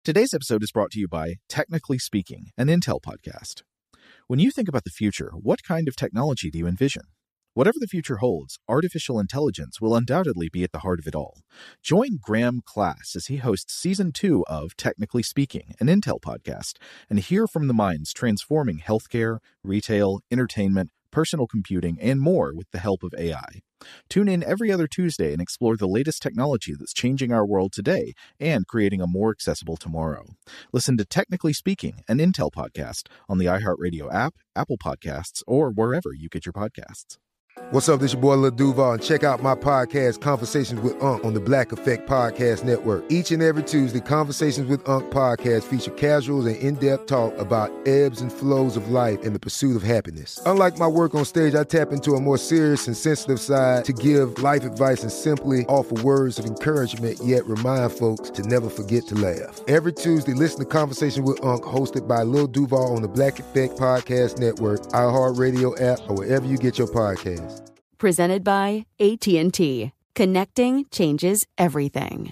Today's episode is brought to you by Technically Speaking, an Intel podcast. When you think about the future, what kind of technology do you envision? Whatever the future holds, artificial intelligence will undoubtedly be at the heart of it all. Join Graham Class as he hosts Season 2 of Technically Speaking, an Intel podcast, and hear from the minds transforming healthcare, retail, entertainment, personal computing, and more with the help of AI. Tune in every other Tuesday and explore the latest technology that's changing our world today and creating a more accessible tomorrow. Listen to Technically Speaking, an Intel podcast on the iHeartRadio app, Apple Podcasts, or wherever you get your podcasts. What's up, this your boy Lil Duval, and check out my podcast, Conversations with Unc, on the Black Effect Podcast Network. Each and every Tuesday, Conversations with Unc podcast feature casuals and in-depth talk about ebbs and flows of life and the pursuit of happiness. Unlike my work on stage, I tap into a more serious and sensitive side to give life advice and simply offer words of encouragement, yet remind folks to never forget to laugh. Every Tuesday, listen to Conversations with Unc, hosted by Lil Duval on the Black Effect Podcast Network, iHeartRadio app, or wherever you get your podcasts. Presented by AT&T. Connecting changes everything.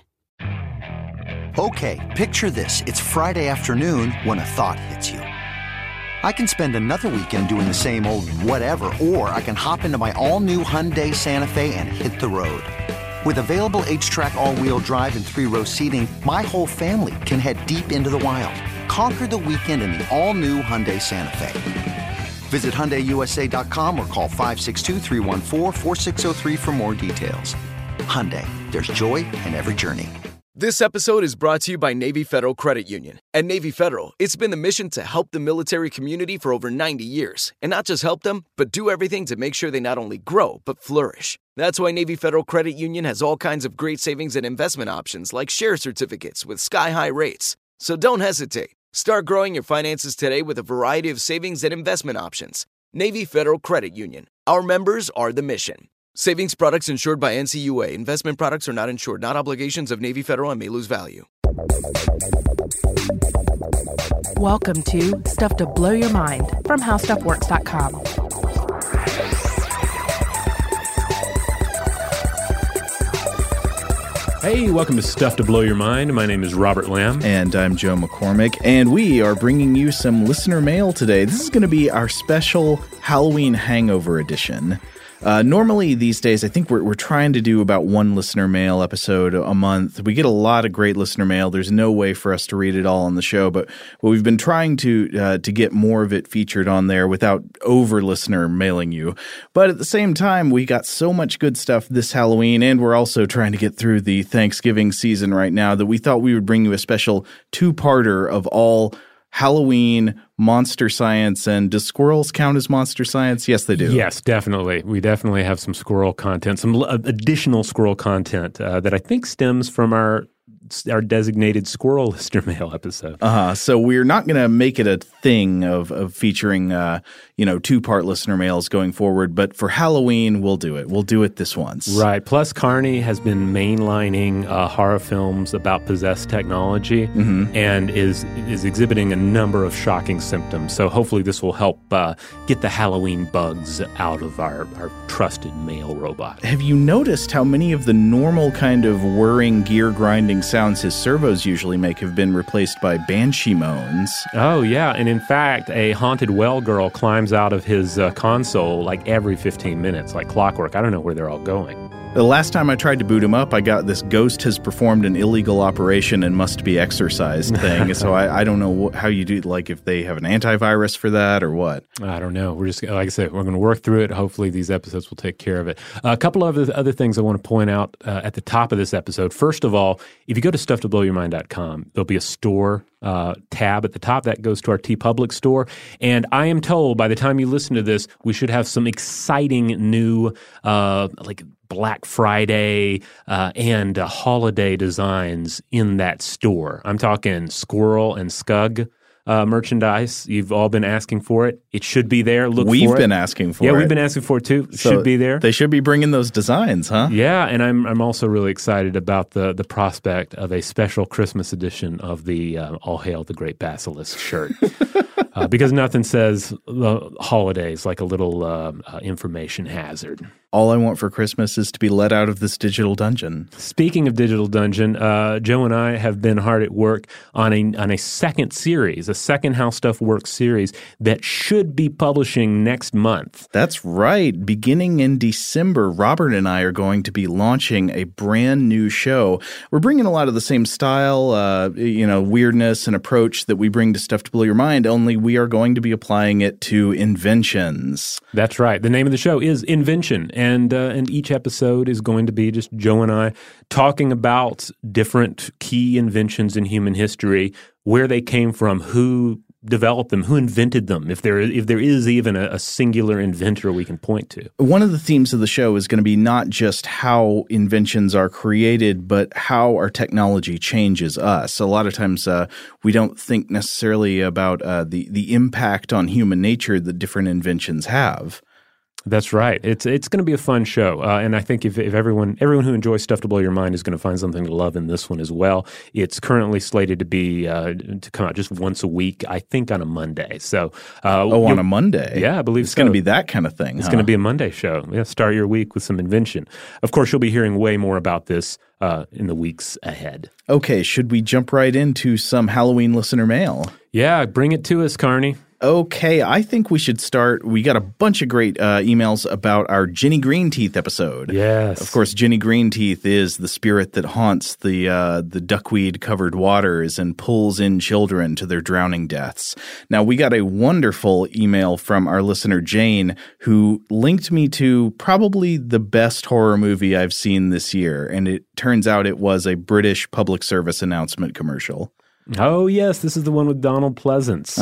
Okay, picture this. It's Friday afternoon when a thought hits you. I can spend another weekend doing the same old whatever, or I can hop into my all-new Hyundai Santa Fe and hit the road. With available H-Track all-wheel drive and 3-row seating, my whole family can head deep into the wild. Conquer the weekend in the all-new Hyundai Santa Fe. Visit HyundaiUSA.com or call 562-314-4603 for more details. Hyundai, there's joy in every journey. This episode is brought to you by Navy Federal Credit Union. At Navy Federal, it's been the mission to help the military community for over 90 years. And not just help them, but do everything to make sure they not only grow, but flourish. That's why Navy Federal Credit Union has all kinds of great savings and investment options like share certificates with sky-high rates. So don't hesitate. Start growing your finances today with a variety of savings and investment options. Navy Federal Credit Union. Our members are the mission. Savings products insured by NCUA. Investment products are not insured, not obligations of Navy Federal and may lose value. Welcome to Stuff to Blow Your Mind from HowStuffWorks.com. Hey, welcome to Stuff to Blow Your Mind. My name is Robert Lamb. And I'm Joe McCormick, and we are bringing you some listener mail today. This is going to be our special Halloween hangover edition. Normally these days, I think we're trying to do about one listener mail episode a month. We get a lot of great listener mail. There's no way for us to read it all on the show, but we've been trying to get more of it featured on there without over listener mailing you. But at the same time, we got so much good stuff this Halloween, and we're also trying to get through the Thanksgiving season right now, that we thought we would bring you a special two-parter of all Halloween, Monster Science, and does squirrels count as Monster Science? Yes, they do. Yes, definitely. We definitely have some squirrel content, some additional squirrel content that I think stems from our designated squirrel listener mail episode. So we're not going to make it a thing of featuring, two-part listener mails going forward. But for Halloween, we'll do it. We'll do it this once. Right. Plus, Carney has been mainlining horror films about possessed technology and is exhibiting a number of shocking symptoms. So hopefully this will help get the Halloween bugs out of our trusted mail robot. Have you noticed how many of the normal kind of whirring, gear-grinding sounds his servos usually make have been replaced by banshee moans? Oh, yeah. And in fact, a haunted well girl climbs out of his console like every 15 minutes, like clockwork. I don't know where they're all going. The last time I tried to boot him up, I got this ghost has performed an illegal operation and must be exorcised thing. So I don't know how you do, like if they have an antivirus for that or what. I don't know. We're just, like I said, we're going to work through it. Hopefully these episodes will take care of it. A couple of other things I want to point out at the top of this episode. First of all, if you go to stufftoblowyourmind.com, there'll be a store tab at the top that goes to our TeePublic store. And I am told by the time you listen to this, we should have some exciting new Black Friday and holiday designs in that store. I'm talking squirrel and skug merchandise. You've all been asking for it. It should be there. We've been asking for it. Yeah, we've been asking for it too. So should be there. They should be bringing those designs, huh? Yeah, and I'm also really excited about the prospect of a special Christmas edition of the All Hail the Great Basilisk shirt. Because nothing says holidays like a little information hazard. all I want for Christmas is to be let out of this digital dungeon. Speaking of digital dungeon, Joe and I have been hard at work on a second series, a second How Stuff Works series that should be publishing next month. That's right. Beginning in December, Robert and I are going to be launching a brand new show. We're bringing a lot of the same style, weirdness and approach that we bring to Stuff to Blow Your Mind, only we are going to be applying it to inventions. That's right. The name of the show is Invention, and each episode is going to be just Joe and I talking about different key inventions in human history, where they came from, who developed them, who invented them, if there is even a singular inventor we can point to. One of the themes of the show is going to be not just how inventions are created, but how our technology changes us. A lot of times we don't think necessarily about the impact on human nature that different inventions have. That's right. It's going to be a fun show, and I think if everyone who enjoys Stuff to Blow Your Mind is going to find something to love in this one as well. It's currently slated to be to come out just once a week, I think on a Monday. So, on a Monday? Yeah, I believe it's going to be that kind of thing. It's going to be a Monday show. Yeah, start your week with some invention. Of course, you'll be hearing way more about this in the weeks ahead. Okay, should we jump right into some Halloween listener mail? Yeah, bring it to us, Carney. Okay, I think we should start. We got a bunch of great emails about our Ginny Greenteeth episode. Yes. Of course, Ginny Greenteeth is the spirit that haunts the duckweed-covered waters and pulls in children to their drowning deaths. Now, we got a wonderful email from our listener Jane, who linked me to probably the best horror movie I've seen this year, and it turns out it was a British public service announcement commercial. Oh, yes. This is the one with Donald Pleasance.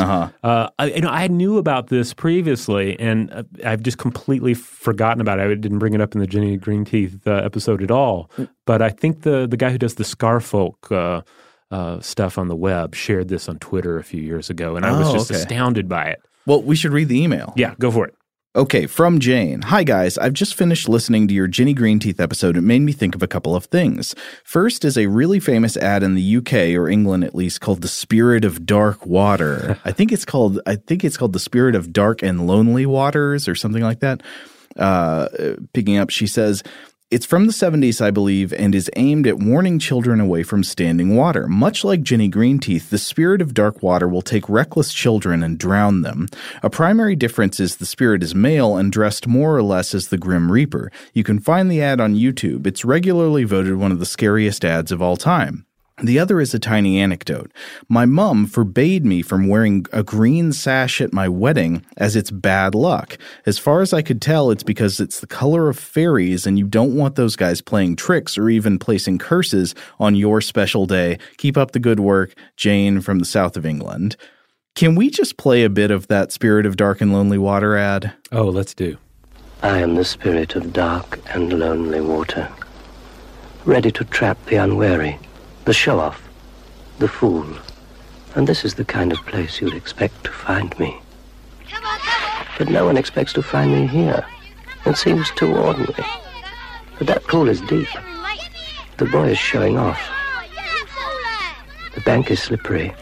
I knew about this previously, and I've just completely forgotten about it. I didn't bring it up in the Ginny Greenteeth episode at all. But I think the guy who does the Scarfolk stuff on the web shared this on Twitter a few years ago, and I was just astounded by it. Well, we should read the email. Yeah, go for it. Okay, from Jane. Hi, guys. I've just finished listening to your Ginny Greenteeth episode. It made me think of a couple of things. First is a really famous ad in the UK, or England at least, called The Spirit of Dark Water. I think it's called The Spirit of Dark and Lonely Waters or something like that. Picking up, she says, it's from the 70s, I believe, and is aimed at warning children away from standing water. Much like Ginny Greenteeth, the spirit of dark water will take reckless children and drown them. A primary difference is the spirit is male and dressed more or less as the Grim Reaper. You can find the ad on YouTube. It's regularly voted one of the scariest ads of all time. The other is a tiny anecdote. My mum forbade me from wearing a green sash at my wedding as it's bad luck. As far as I could tell, it's because it's the color of fairies and you don't want those guys playing tricks or even placing curses on your special day. Keep up the good work, Jane from the south of England. Can we just play a bit of that Spirit of Dark and Lonely Water ad? Oh, let's do. I am the spirit of dark and lonely water, ready to trap the unwary, the show-off, the fool. And this is the kind of place you'd expect to find me. Come on, come on. But no one expects to find me here. It seems too ordinary. But that pool is deep. The boy is showing off. The bank is slippery.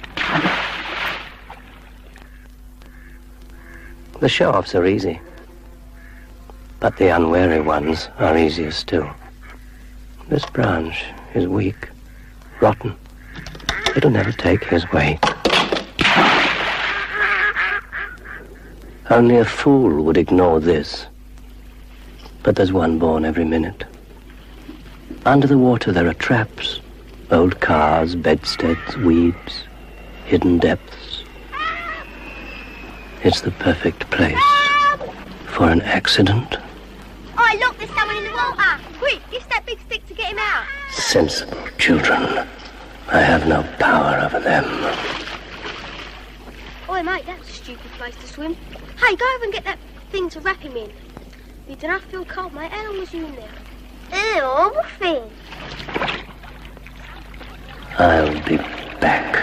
The show-offs are easy. But the unwary ones are easier still. This branch is weak. Rotten. It'll never take his weight. Only a fool would ignore this. But there's one born every minute. Under the water there are traps. Old cars, bedsteads, weeds, hidden depths. It's the perfect place for an accident. Oh, look, there's someone in the water. Quick, use that big stick to get him out. Sensible children. I have no power over them. Oi, mate, that's a stupid place to swim. Hey, go over and get that thing to wrap him in. You don't feel cold, mate. How long was you in there? Ew, what thing? I'll be back.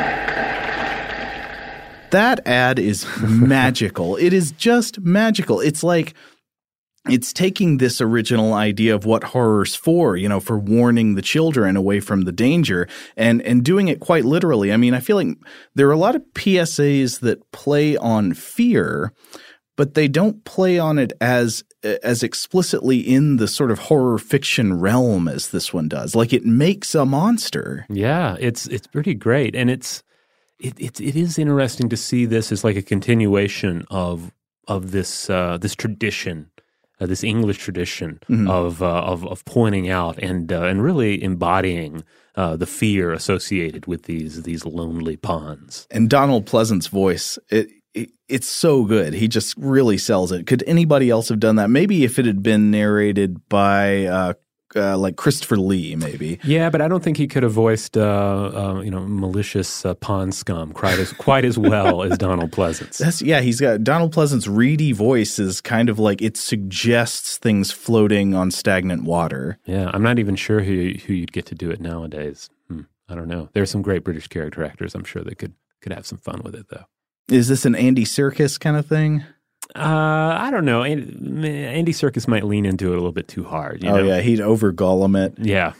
That ad is magical. It is just magical. It's like it's taking this original idea of what horror's for, for warning the children away from the danger and doing it quite literally. I mean, I feel like there are a lot of PSAs that play on fear, but they don't play on it as as explicitly in the sort of horror fiction realm as this one does. Like, it makes a monster. Yeah, it's pretty great, and it is interesting to see this as like a continuation of this this tradition. This English tradition of pointing out and really embodying the fear associated with these lonely ponds. And Donald Pleasant's voice, it's so good. He just really sells it. Could anybody else have done that? Maybe if it had been narrated by like Christopher Lee, maybe. Yeah, but I don't think he could have voiced malicious pond scum quite as well as Donald Pleasant's. He's got Donald Pleasant's reedy voice is kind of like it suggests things floating on stagnant water. Yeah, I'm not even sure who you'd get to do it nowadays. I don't know. There's some great British character actors. I'm sure they could have some fun with it, though. Is this an Andy Serkis kind of thing? I don't know. Andy Serkis might lean into it a little bit too hard. You know? Yeah, he'd over Gollum it. Yeah.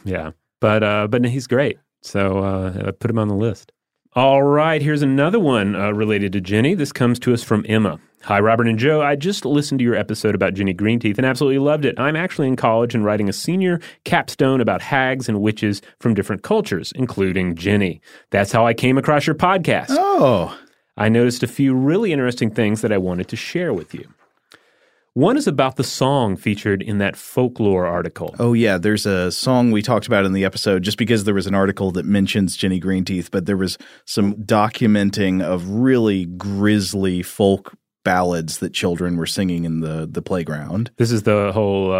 But he's great. So put him on the list. All right, here's another one related to Ginny. This comes to us from Emma. Hi, Robert and Joe. I just listened to your episode about Ginny Greenteeth and absolutely loved it. I'm actually in college and writing a senior capstone about hags and witches from different cultures, including Ginny. That's how I came across your podcast. Oh. I noticed a few really interesting things that I wanted to share with you. One is about the song featured in that folklore article. Oh, yeah. There's a song we talked about in the episode just because there was an article that mentions Ginny Greenteeth, but there was some documenting of really grisly folk ballads that children were singing in the playground. This is the whole,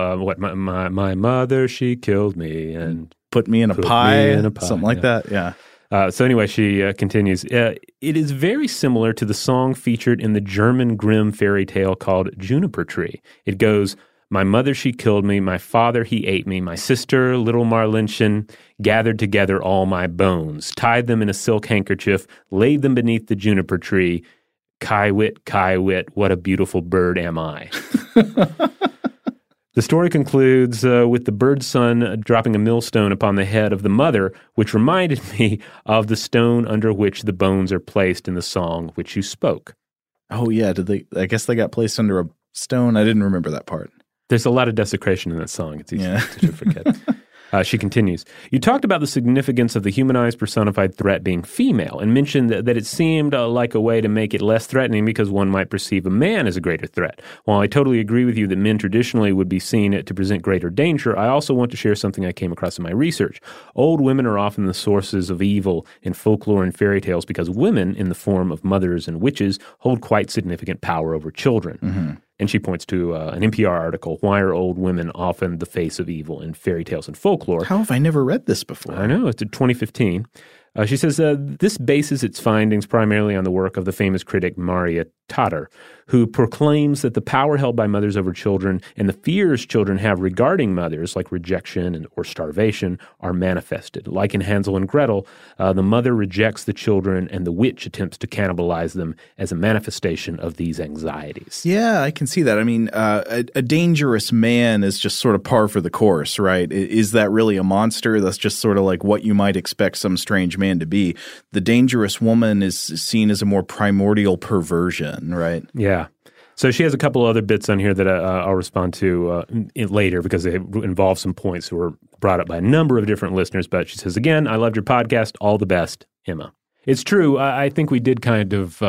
my mother, she killed me and put me in a pie, something like that, yeah. So anyway, she continues, it is very similar to the song featured in the German Grimm fairy tale called Juniper Tree. It goes, my mother, she killed me, my father, he ate me, my sister, little Marlinchen, gathered together all my bones, tied them in a silk handkerchief, laid them beneath the juniper tree. Kai-wit, what a beautiful bird am I. The story concludes with the bird's son dropping a millstone upon the head of the mother, which reminded me of the stone under which the bones are placed in the song which you spoke. Oh, yeah. I guess they got placed under a stone. I didn't remember that part. There's a lot of desecration in that song. It's easy to forget. She continues, you talked about the significance of the humanized personified threat being female and mentioned that it seemed like a way to make it less threatening because one might perceive a man as a greater threat. While I totally agree with you that men traditionally would be seen to present greater danger, I also want to share something I came across in my research. Old women are often the sources of evil in folklore and fairy tales because women, in the form of mothers and witches, hold quite significant power over children. Mm-hmm. And she points to an NPR article, Why Are Old Women Often the Face of Evil in Fairy Tales and Folklore? How have I never read this before? I know. It's 2015. She says this bases its findings primarily on the work of the famous critic Maria Tatar, who proclaims that the power held by mothers over children and the fears children have regarding mothers, like rejection or starvation, are manifested. Like in Hansel and Gretel, the mother rejects the children and the witch attempts to cannibalize them as a manifestation of these anxieties. Yeah, I can see that. I mean, a dangerous man is just sort of par for the course, right? Is that really a monster? That's just sort of like what you might expect some strange man to be. The dangerous woman is seen as a more primordial perversion, right? Yeah. So she has a couple other bits on here that I'll respond to later because they involve some points that were brought up by a number of different listeners. But she says, again, I loved your podcast. All the best, Emma. It's true. I think we did kind of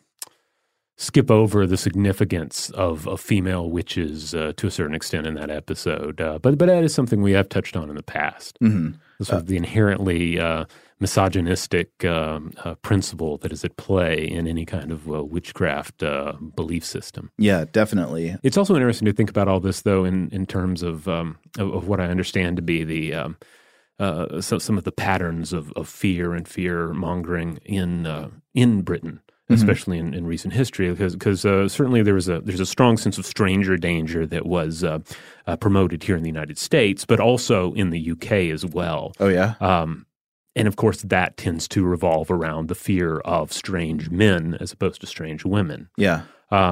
skip over the significance of female witches to a certain extent in that episode. But that is something we have touched on in the past. Mm-hmm. Sort of the inherently misogynistic principle that is at play in any kind of witchcraft belief system. Yeah, definitely. It's also interesting to think about all this, though, in terms of what I understand to be the some of the patterns of fear and fear-mongering in Britain, especially in recent history, because certainly there's a strong sense of stranger danger that was promoted here in the United States, but also in the UK as well. Oh, yeah? And, of course, that tends to revolve around the fear of strange men as opposed to strange women. Yeah.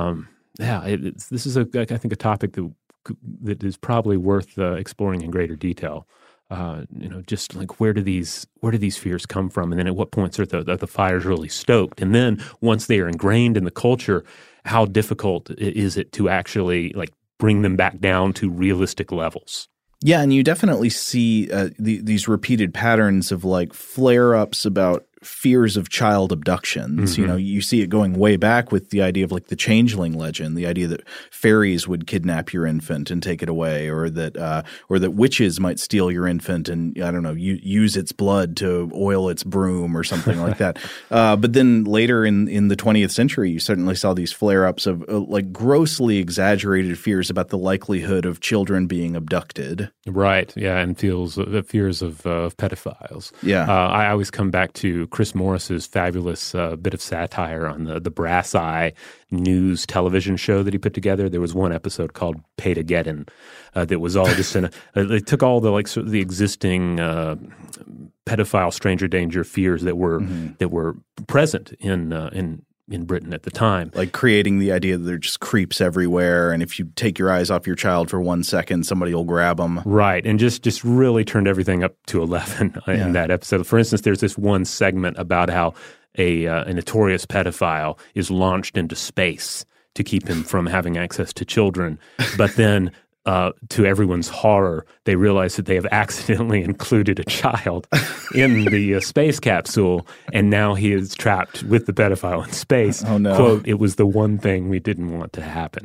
This is, I think, a topic that is probably worth exploring in greater detail. Just like where do these fears come from, and then at what points are the fires really stoked, and then once they are ingrained in the culture, how difficult is it to actually like bring them back down to realistic levels. Yeah, and you definitely see these repeated patterns of like flare-ups about fears of child abductions. Mm-hmm. You know, you see it going way back with the idea of like the changeling legend, the idea that fairies would kidnap your infant and take it away, or that witches might steal your infant and, I don't know, use its blood to oil its broom or something like that. But then later in the 20th century, you certainly saw these flare-ups of like grossly exaggerated fears about the likelihood of children being abducted. Right. Yeah, and fears of pedophiles. Yeah. I always come back to Chris Morris's fabulous bit of satire on the Brass Eye news television show that he put together. There was one episode called Pay-to-Geddon that was all just they took all the the existing pedophile stranger danger fears that were present in Britain at the time. Like creating the idea that there are just creeps everywhere, and if you take your eyes off your child for 1 second, somebody will grab them. Right, and just really turned everything up to 11 in that episode. For instance, there's this one segment about how a notorious pedophile is launched into space to keep him from having access to children, but then to everyone's horror, they realize that they have accidentally included a child in the space capsule, and now he is trapped with the pedophile in space. Oh, no. Quote, "It was the one thing we didn't want to happen."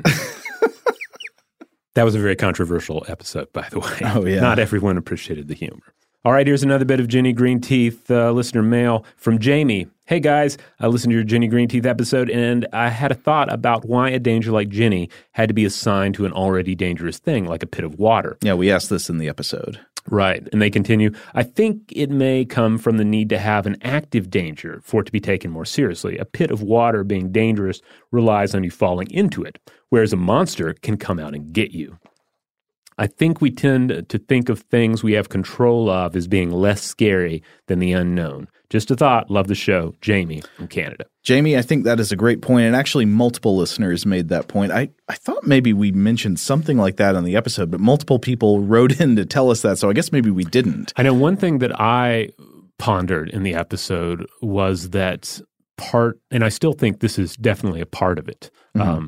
That was a very controversial episode, by the way. Oh, yeah. Not everyone appreciated the humor. All right, here's another bit of Ginny Greenteeth listener mail from Jamie. Hey, guys, I listened to your Ginny Greenteeth episode, and I had a thought about why a danger like Ginny had to be assigned to an already dangerous thing, like a pit of water. Yeah, we asked this in the episode. Right, and they continue, I think it may come from the need to have an active danger for it to be taken more seriously. A pit of water being dangerous relies on you falling into it, whereas a monster can come out and get you. I think we tend to think of things we have control of as being less scary than the unknown. Just a thought. Love the show. Jamie from Canada. Jamie, I think that is a great point, and actually multiple listeners made that point. I thought maybe we mentioned something like that on the episode, but multiple people wrote in to tell us that, so I guess maybe we didn't. I know one thing that I pondered in the episode was that part, and I still think this is definitely a part of it,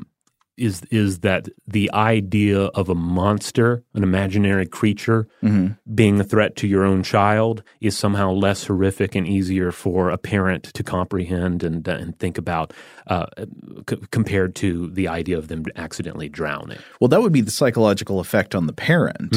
is that the idea of a monster, an imaginary creature, being a threat to your own child is somehow less horrific and easier for a parent to comprehend and think about compared to the idea of them accidentally drowning. Well, that would be the psychological effect on the parent.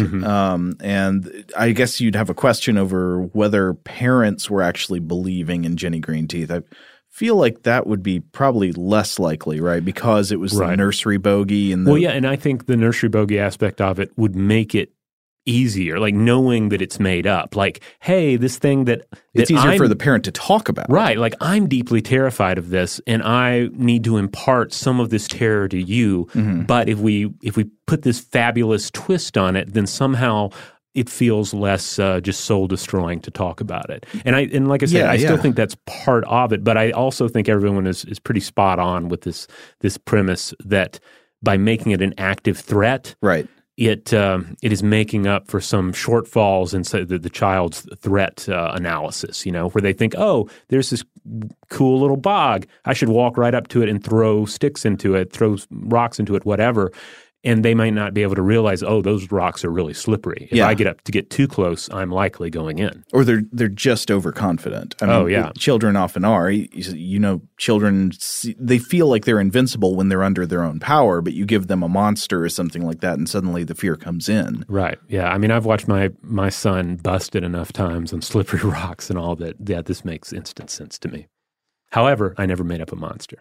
And I guess you'd have a question over whether parents were actually believing in Ginny Greenteeth. I feel like that would be probably less likely, right? Because it was the nursery bogey. And and I think the nursery bogey aspect of it would make it easier, like knowing that it's made up. Like, hey, this thing that it's easier for the parent to talk about. Right. Like, I'm deeply terrified of this, and I need to impart some of this terror to you. But if we put this fabulous twist on it, then somehow it feels less just soul-destroying to talk about it. And like I said, I still think that's part of it, but I also think everyone is pretty spot on with this premise that by making it an active threat, it is making up for some shortfalls in the child's threat analysis, where they think, oh, there's this cool little bog. I should walk right up to it and throw sticks into it, throw rocks into it, whatever. And they might not be able to realize, oh, those rocks are really slippery. If I get too close, I'm likely going in. Or they're just overconfident. I mean, children often are. Children, they feel like they're invincible when they're under their own power, but you give them a monster or something like that, and suddenly the fear comes in. Right. Yeah. I mean, I've watched my son busted enough times on slippery rocks and all that. Yeah, this makes instant sense to me. However, I never made up a monster.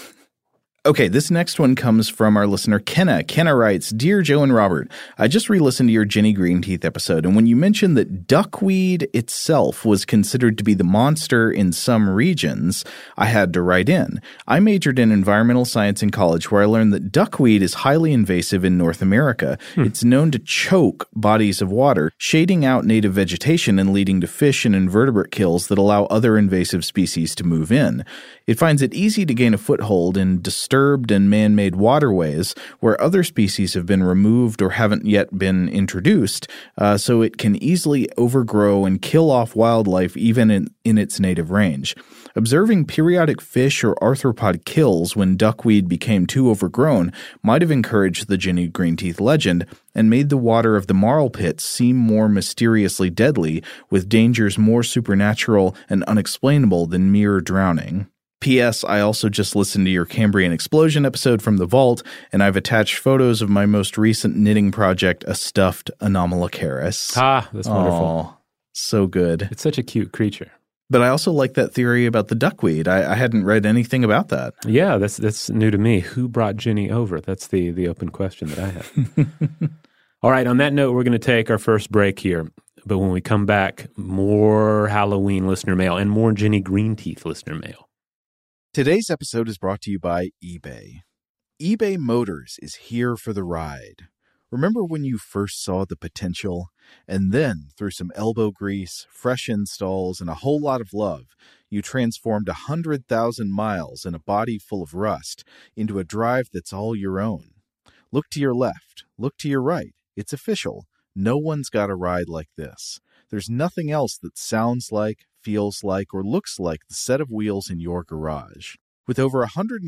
Okay, this next one comes from our listener, Kenna. Kenna writes, Dear Joe and Robert, I just re-listened to your Ginny Greenteeth episode, and when you mentioned that duckweed itself was considered to be the monster in some regions, I had to write in. I majored in environmental science in college, where I learned that duckweed is highly invasive in North America. It's known to choke bodies of water, shading out native vegetation and leading to fish and invertebrate kills that allow other invasive species to move in. It finds it easy to gain a foothold in disturbed disturbed and man-made waterways where other species have been removed or haven't yet been introduced, so it can easily overgrow and kill off wildlife even in its native range. Observing periodic fish or arthropod kills when duckweed became too overgrown might have encouraged the Ginny Greenteeth legend and made the water of the marl pits seem more mysteriously deadly, with dangers more supernatural and unexplainable than mere drowning. P.S. I also just listened to your Cambrian explosion episode from the vault, and I've attached photos of my most recent knitting project, a stuffed Anomalocaris. Ah, that's wonderful. Oh, so good. It's such a cute creature. But I also like that theory about the duckweed. I hadn't read anything about that. Yeah, that's new to me. Who brought Ginny over? That's the open question that I have. All right, on that note, we're going to take our first break here. But when we come back, more Halloween listener mail and more Ginny Greenteeth listener mail. Today's episode is brought to you by eBay. eBay Motors is here for the ride. Remember when you first saw the potential? And then, through some elbow grease, fresh installs, and a whole lot of love, you transformed 100,000 miles and a body full of rust into a drive that's all your own. Look to your left. Look to your right. It's official. No one's got a ride like this. There's nothing else that sounds like, feels like, or looks like the set of wheels in your garage. With over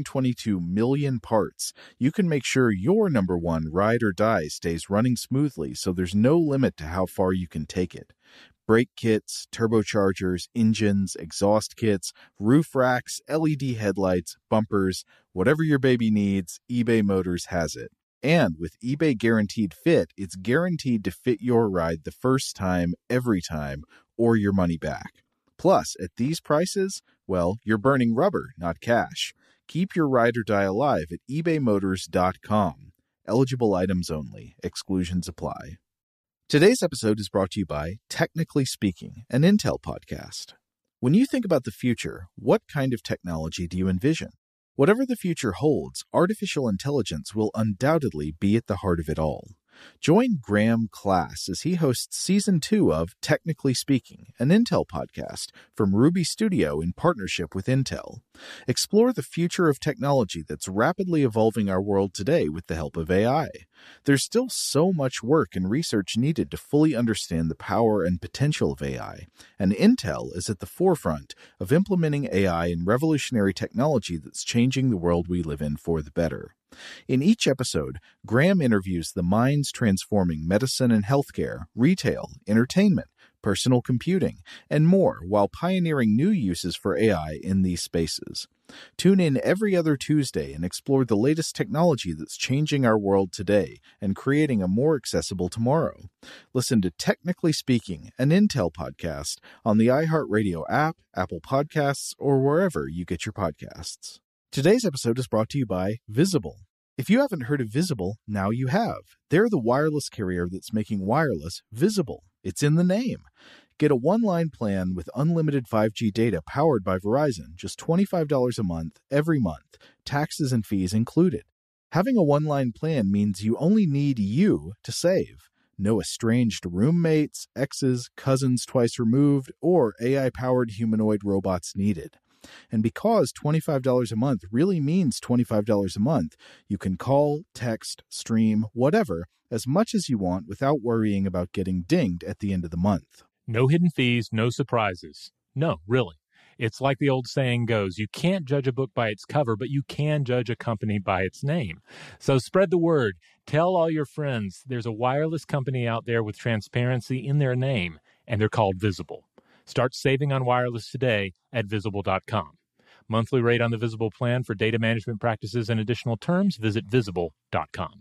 122 million parts, you can make sure your number one ride or die stays running smoothly, so there's no limit to how far you can take it. Brake kits, turbochargers, engines, exhaust kits, roof racks, LED headlights, bumpers, whatever your baby needs, eBay Motors has it. And with eBay Guaranteed Fit, it's guaranteed to fit your ride the first time, every time, or your money back. Plus, at these prices, well, you're burning rubber, not cash. Keep your ride or die alive at ebaymotors.com. Eligible items only. Exclusions apply. Today's episode is brought to you by Technically Speaking, an Intel podcast. When you think about the future, what kind of technology do you envision? Whatever the future holds, artificial intelligence will undoubtedly be at the heart of it all. Join Graham Class as he hosts Season 2 of Technically Speaking, an Intel podcast from Ruby Studio in partnership with Intel. Explore the future of technology that's rapidly evolving our world today with the help of AI. There's still so much work and research needed to fully understand the power and potential of AI, and Intel is at the forefront of implementing AI in revolutionary technology that's changing the world we live in for the better. In each episode, Graham interviews the minds transforming medicine and healthcare, retail, entertainment, personal computing, and more while pioneering new uses for AI in these spaces. Tune in every other Tuesday and explore the latest technology that's changing our world today and creating a more accessible tomorrow. Listen to Technically Speaking, an Intel podcast on the iHeartRadio app, Apple Podcasts, or wherever you get your podcasts. Today's episode is brought to you by Visible. If you haven't heard of Visible, now you have. They're the wireless carrier that's making wireless visible. It's in the name. Get a one-line plan with unlimited 5G data powered by Verizon, just $25 a month, every month, taxes and fees included. Having a one-line plan means you only need you to save. No estranged roommates, exes, cousins twice removed, or AI-powered humanoid robots needed. And because $25 a month really means $25 a month, you can call, text, stream, whatever, as much as you want without worrying about getting dinged at the end of the month. No hidden fees, no surprises. No, really. It's like the old saying goes, you can't judge a book by its cover, but you can judge a company by its name. So spread the word. Tell all your friends there's a wireless company out there with transparency in their name, and they're called Visible. Start saving on wireless today at Visible.com. Monthly rate on the Visible plan for data management practices and additional terms, visit Visible.com.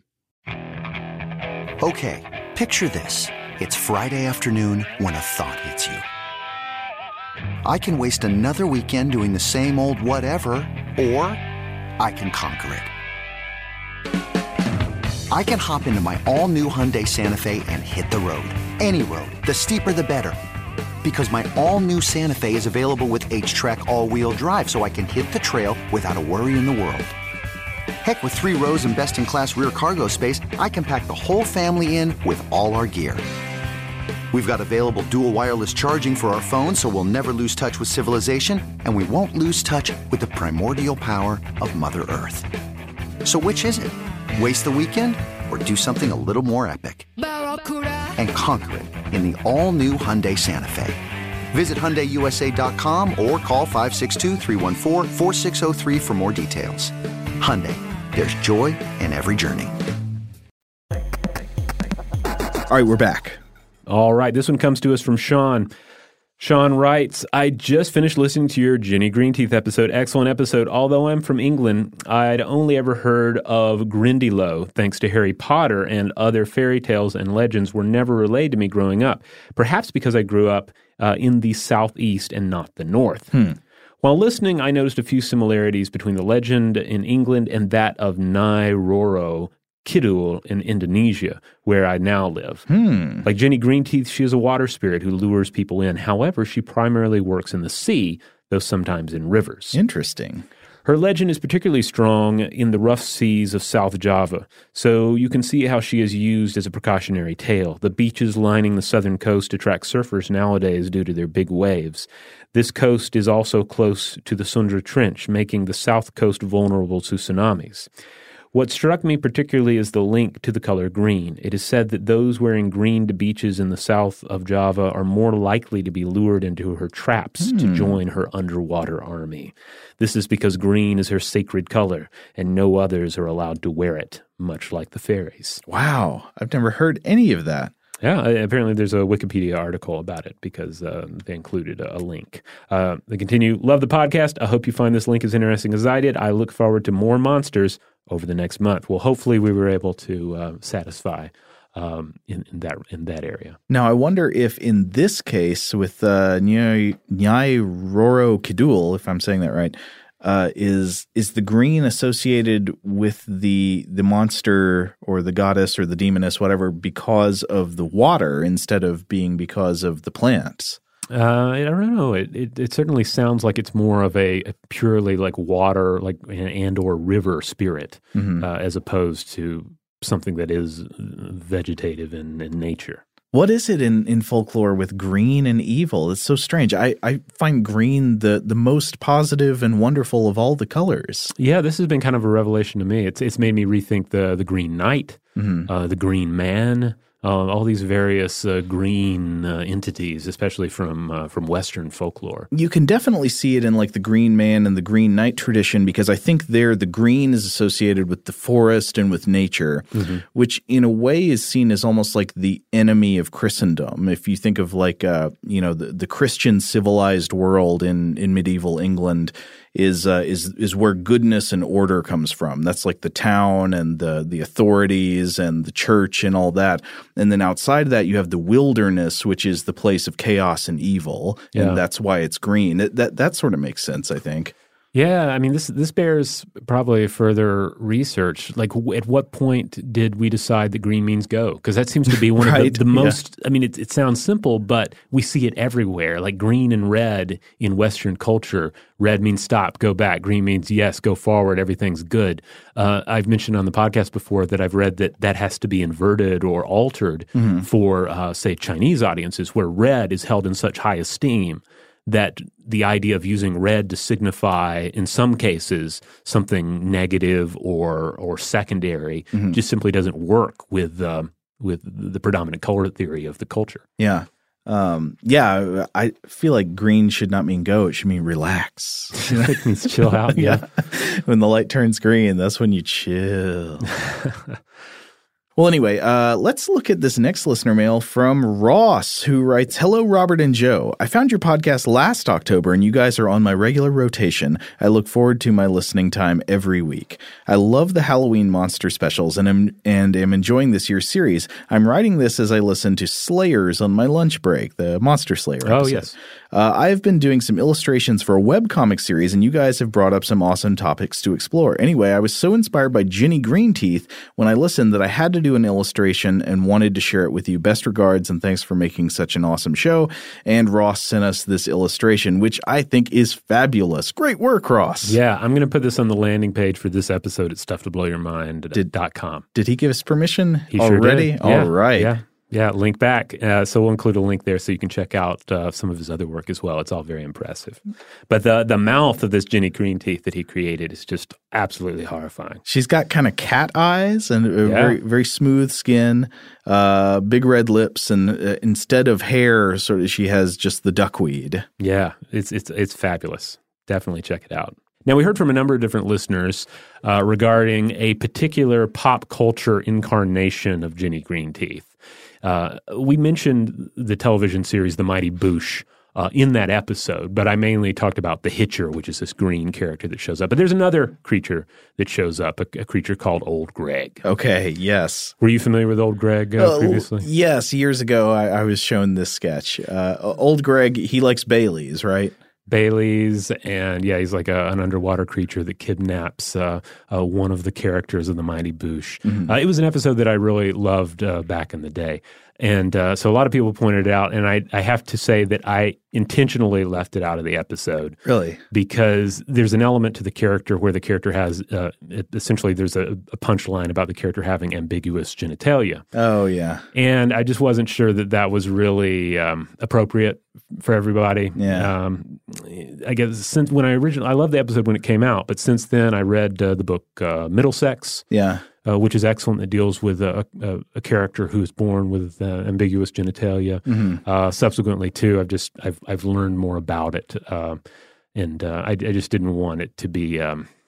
Okay, picture this. It's Friday afternoon when a thought hits you. I can waste another weekend doing the same old whatever, or I can conquer it. I can hop into my all-new Hyundai Santa Fe and hit the road. Any road. The steeper, the better. Because my all-new Santa Fe is available with H-Track all-wheel drive, so I can hit the trail without a worry in the world. Heck, with 3 rows and best-in-class rear cargo space, I can pack the whole family in with all our gear. We've got available dual wireless charging for our phones, so we'll never lose touch with civilization, and we won't lose touch with the primordial power of Mother Earth. So which is it? Waste the weekend or do something a little more epic and conquer it in the all-new Hyundai Santa Fe? Visit HyundaiUSA.com or call 562-314-4603 for more details. Hyundai, there's joy in every journey. All right, we're back. All right, this one comes to us from Sean. Sean writes, I just finished listening to your Ginny Greenteeth episode. Excellent episode. Although I'm from England, I'd only ever heard of Grindylow, thanks to Harry Potter, and other fairy tales and legends were never relayed to me growing up, perhaps because I grew up in the southeast and not the north. While listening, I noticed a few similarities between the legend in England and that of Nyai Roro Kidul in Indonesia, where I now live. Like Ginny Greenteeth, she is a water spirit who lures people in. However, she primarily works in the sea, though sometimes in rivers. Interesting. Her legend is particularly strong in the rough seas of South Java, so you can see how she is used as a precautionary tale. The beaches lining the southern coast attract surfers nowadays due to their big waves. This coast is also close to the Sundra Trench, making the south coast vulnerable to tsunamis. What struck me particularly is the link to the color green. It is said that those wearing green to beaches in the south of Java are more likely to be lured into her traps to join her underwater army. This is because green is her sacred color, and no others are allowed to wear it, much like the fairies. Wow, I've never heard any of that. Yeah, apparently there's a Wikipedia article about it because they included a link. They continue, love the podcast. I hope you find this link as interesting as I did. I look forward to more monsters over the next month. Well, hopefully we were able to satisfy in that area. Now, I wonder if in this case with Nyai Roro Kidul, if I'm saying that right, is the green associated with the monster or the goddess or the demoness, whatever, because of the water instead of being because of the plants? I don't know. It certainly sounds like it's more of a purely like water, like and or river spirit, as opposed to something that is vegetative in nature. What is it in folklore with green and evil? It's so strange. I find green the most positive and wonderful of all the colors. Yeah, this has been kind of a revelation to me. It's made me rethink the Green Knight, the Green Man, all these various green entities, especially from Western folklore. You can definitely see it in like the Green Man and the Green Knight tradition because I think there the green is associated with the forest and with nature, which in a way is seen as almost like the enemy of Christendom. If you think of like the Christian civilized world in medieval England is where goodness and order comes from. That's like the town and the authorities and the church and all that. And then outside of that, you have the wilderness, which is the place of chaos and evil, and that's why it's green. That sort of makes sense, I think. Yeah, I mean, this bears probably further research. Like, at what point did we decide that green means go? Because that seems to be one of the most, I mean, it sounds simple, but we see it everywhere. Like green and red in Western culture. Red means stop, go back. Green means yes, go forward, everything's good. I've mentioned on the podcast before that I've read that has to be inverted or altered for, say, Chinese audiences, where red is held in such high esteem that the idea of using red to signify, in some cases, something negative or secondary just simply doesn't work with the predominant color theory of the culture. Yeah. I feel like green should not mean go. It should mean relax. It means chill out. Yeah. When the light turns green, that's when you chill. Well, anyway, let's look at this next listener mail from Ross, who writes, Hello, Robert and Joe. I found your podcast last October, and you guys are on my regular rotation. I look forward to my listening time every week. I love the Halloween monster specials and am enjoying this year's series. I'm writing this as I listen to Slayers on my lunch break, the Monster Slayer episode. Oh, yes. I've been doing some illustrations for a webcomic series, and you guys have brought up some awesome topics to explore. Anyway, I was so inspired by Ginny Greenteeth when I listened that I had to do an illustration and wanted to share it with you. Best regards, and thanks for making such an awesome show. And Ross sent us this illustration, which I think is fabulous. Great work, Ross. Yeah, I'm going to put this on the landing page for this episode at StuffToBlowYourMind.com. Did he give us permission he already? Sure did. Yeah, all right. Yeah. Yeah, link back. So we'll include a link there so you can check out some of his other work as well. It's all very impressive. But the mouth of this Jenny Greenteeth that he created is just absolutely horrifying. She's got kind of cat eyes and a very, very smooth skin, big red lips, and instead of hair, sort of, she has just the duckweed. Yeah, it's fabulous. Definitely check it out. Now, we heard from a number of different listeners regarding a particular pop culture incarnation of Jenny Greenteeth. We mentioned the television series The Mighty Boosh in that episode, but I mainly talked about the Hitcher, which is this green character that shows up. But there's another creature that shows up, a creature called Old Greg. Okay, yes. Were you familiar with Old Greg previously? Yes, years ago I was shown this sketch. Old Greg, he likes Baileys, right? Baileys, and he's like an underwater creature that kidnaps one of the characters of The Mighty Boosh. Mm-hmm. It was an episode that I really loved back in the day. And so a lot of people pointed it out, and I have to say that I intentionally left it out of the episode. Really? Because there's an element to the character where the character has, essentially there's a punchline about the character having ambiguous genitalia. Oh, yeah. And I just wasn't sure that was really appropriate for everybody. Yeah. I guess since when I love the episode when it came out, but since then I read the book Middlesex. Yeah. Which is excellent. It deals with a character who's born with ambiguous genitalia. Mm-hmm. Subsequently, too, I've learned more about it, and I just didn't want it to be.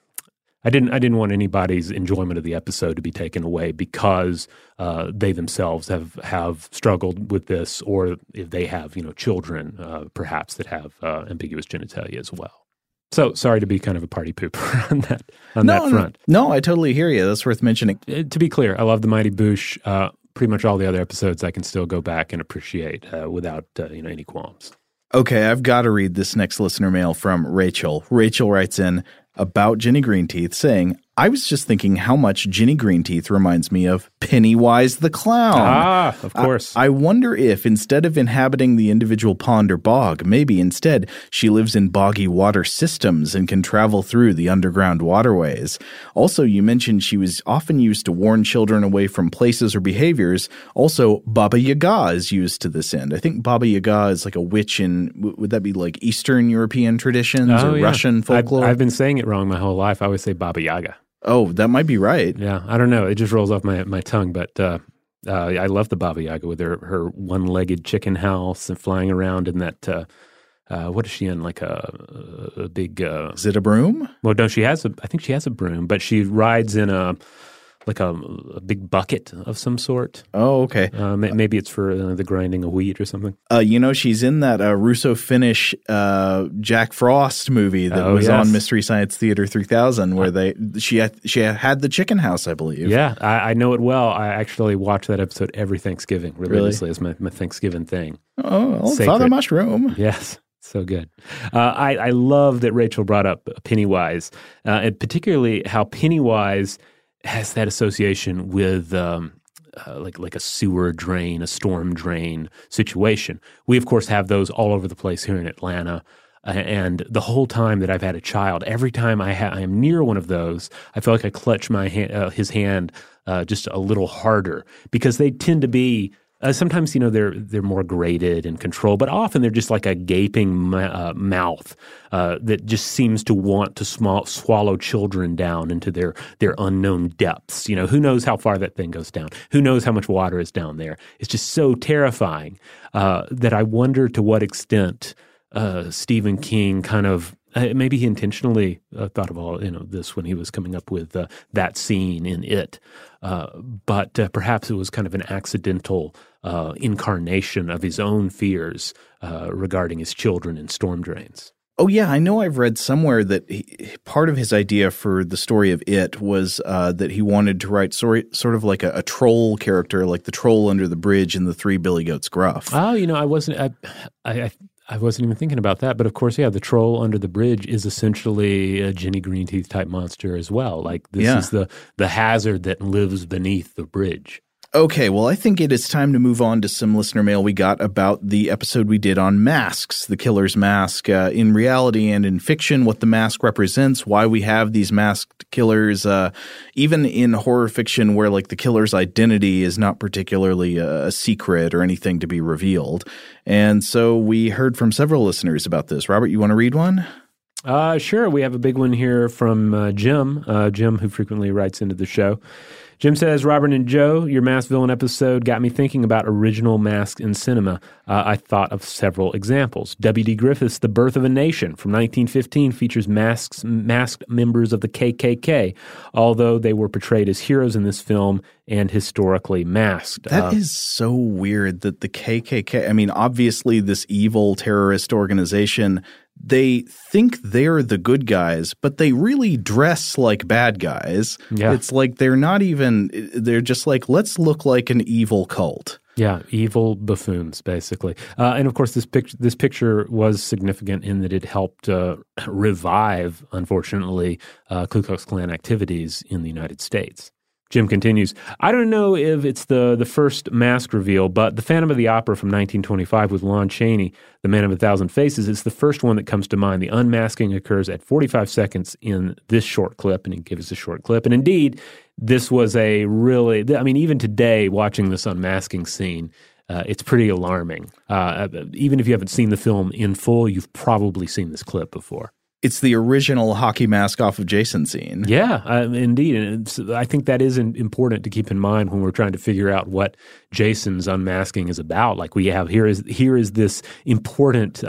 I didn't want anybody's enjoyment of the episode to be taken away because they themselves have struggled with this, or if they have children perhaps that have ambiguous genitalia as well. So sorry to be kind of a party pooper on that front. No, I totally hear you. That's worth mentioning. To be clear, I love The Mighty Boosh. Pretty much all the other episodes I can still go back and appreciate without any qualms. Okay, I've got to read this next listener mail from Rachel. Rachel writes in about Jenny Greenteeth saying, I was just thinking how much Jenny Greenteeth reminds me of Pennywise the Clown. Ah, of course. I wonder if instead of inhabiting the individual pond or bog, maybe instead she lives in boggy water systems and can travel through the underground waterways. Also, you mentioned she was often used to warn children away from places or behaviors. Also, Baba Yaga is used to this end. I think Baba Yaga is like a witch in, would that be like Eastern European traditions or Russian folklore? I've been saying it wrong my whole life. I always say Baba Yaga. Oh, that might be right. Yeah, I don't know. It just rolls off my tongue, but I love the Baba Yaga with her one-legged chicken house and flying around in that, what is she in, like a big... is it a broom? Well, no, I think she has a broom, but she rides in a big bucket of some sort. Oh, okay. Maybe it's for the grinding of wheat or something. She's in that Russo-Finnish Jack Frost movie that was on Mystery Science Theater 3000 where she had the chicken house, I believe. Yeah, I know it well. I actually watch that episode every Thanksgiving religiously as my Thanksgiving thing. Oh, Father Mushroom. Yes. So good. I love that Rachel brought up Pennywise, and particularly how Pennywise has that association with like a sewer drain, a storm drain situation. We, of course, have those all over the place here in Atlanta. And the whole time that I've had a child, every time I am near one of those, I feel like I clutch his hand just a little harder because they tend to be sometimes, they're more graded and controlled, but often they're just like a gaping mouth that just seems to want to swallow children down into their unknown depths. Who knows how far that thing goes down? Who knows how much water is down there? It's just so terrifying that I wonder to what extent Stephen King kind of maybe he intentionally thought of all this when he was coming up with that scene in It, but perhaps it was kind of an accidental incarnation of his own fears regarding his children in storm drains. Oh, yeah. I know I've read somewhere that part of his idea for the story of It was that he wanted to write sort of like a troll character, like the troll under the bridge in the Three Billy Goats Gruff. Oh, I wasn't even thinking about that. But of course, the troll under the bridge is essentially a Jenny Greenteeth type monster as well. Like this is the hazard that lives beneath the bridge. Okay, well, I think it is time to move on to some listener mail we got about the episode we did on masks, the killer's mask, in reality and in fiction, what the mask represents, why we have these masked killers, even in horror fiction where like the killer's identity is not particularly a secret or anything to be revealed. And so we heard from several listeners about this. Robert, you want to read one? Sure. We have a big one here from Jim, who frequently writes into the show. Jim says, Robert and Joe, your Masked Villain episode got me thinking about original masks in cinema. I thought of several examples. W.D. Griffith's The Birth of a Nation from 1915 features masked members of the KKK, although they were portrayed as heroes in this film and historically masked. That is so weird that the KKK, I mean, obviously this evil terrorist organization, they think they're the good guys, but they really dress like bad guys. Yeah. It's like they're just like, let's look like an evil cult. Yeah, evil buffoons, basically. And of course, this picture was significant in that it helped revive, unfortunately, Ku Klux Klan activities in the United States. Jim continues, I don't know if it's the first mask reveal, but The Phantom of the Opera from 1925 with Lon Chaney, The Man of 1,000 Faces, is the first one that comes to mind. The unmasking occurs at 45 seconds in this short clip, and he gives us a short clip. And indeed, this was a really, I mean, even today, watching this unmasking scene, it's pretty alarming. Even if you haven't seen the film in full, you've probably seen this clip before. It's the original hockey mask off of Jason scene. Yeah, indeed. And I think that is important to keep in mind when we're trying to figure out what Jason's unmasking is about. Like we have here is this important,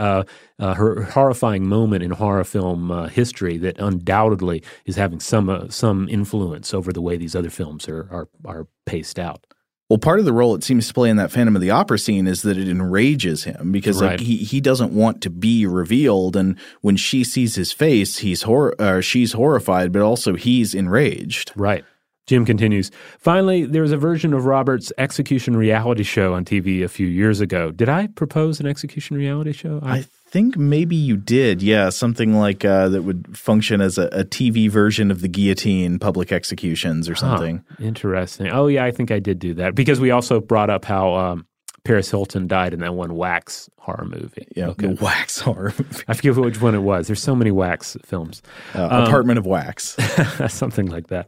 horrifying moment in horror film history that undoubtedly is having some influence over the way these other films are paced out. Well, part of the role it seems to play in that Phantom of the Opera scene is that it enrages him because Right. like, he doesn't want to be revealed, and when she sees his face, she's horrified, but also he's enraged. Right. Jim continues, finally, there was a version of Robert's execution reality show on TV a few years ago. Did I propose an execution reality show? I think maybe you did, yeah, something like that would function as a TV version of the guillotine public executions or something. Interesting. Oh, yeah, I think I did do that because we also brought up how Paris Hilton died in that one Wax horror movie. Yeah, okay. The Wax horror movie. I forget which one it was. There's so many Wax films. Apartment of Wax. Something like that.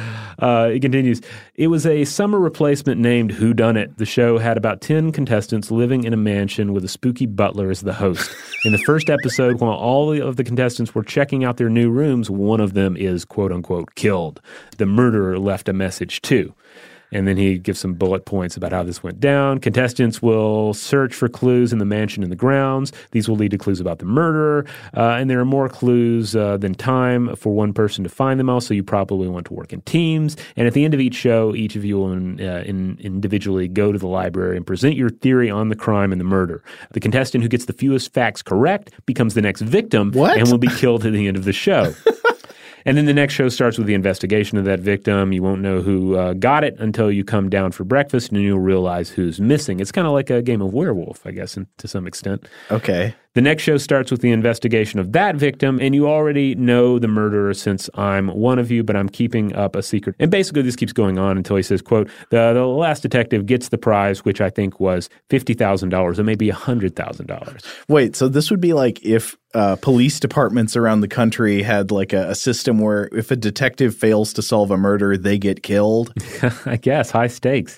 It continues. It was a summer replacement named Whodunit. The show had about 10 contestants living in a mansion with a spooky butler as the host. In the first episode, while all of the contestants were checking out their new rooms, one of them is, quote-unquote, killed. The murderer left a message, too. And then he gives some bullet points about how this went down. Contestants will search for clues in the mansion and the grounds. These will lead to clues about the murderer. And there are more clues than time for one person to find them all, so you probably want to work in teams. And at the end of each show, each of you will individually go to the library and present your theory on the crime and the murder. The contestant who gets the fewest facts correct becomes the next victim and will be killed at the end of the show. And then the next show starts with the investigation of that victim. You won't know who got it until you come down for breakfast, and you'll realize who's missing. It's kind of like a game of werewolf, I guess, to some extent. Okay. The next show starts with the investigation of that victim, and you already know the murderer since I'm one of you, but I'm keeping up a secret. And basically this keeps going on until he says, quote, the last detective gets the prize, which I think was $50,000 or maybe $100,000. Wait, so this would be like if police departments around the country had like a system where if a detective fails to solve a murder, they get killed? I guess, high stakes.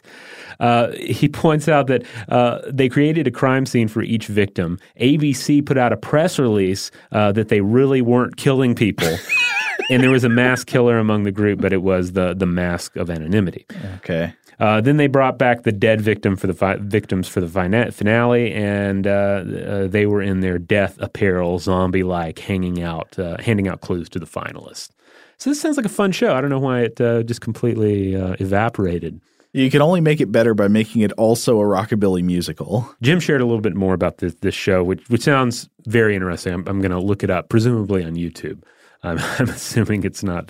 He points out that they created a crime scene for each victim. ABC put out a press release that they really weren't killing people. And there was a mass killer among the group, but it was the mask of anonymity. Okay. Then they brought back the dead victims for the finale, and they were in their death apparel, zombie-like, handing out clues to the finalists. So this sounds like a fun show. I don't know why it just completely evaporated. You can only make it better by making it also a rockabilly musical. Jim shared a little bit more about this show, which sounds very interesting. I'm going to look it up, presumably on YouTube. I'm assuming it's not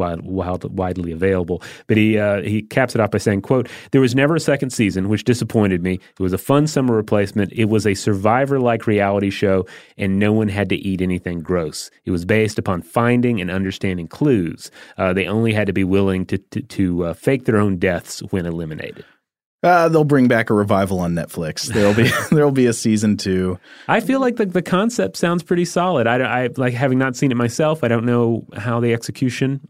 widely available. But he caps it off by saying, quote, there was never a second season, which disappointed me. It was a fun summer replacement. It was a Survivor-like reality show, and no one had to eat anything gross. It was based upon finding and understanding clues. They only had to be willing to fake their own deaths when eliminated. They'll bring back a revival on Netflix. There'll be a season 2. I feel like the concept sounds pretty solid. I like, having not seen it myself, I don't know how the execution,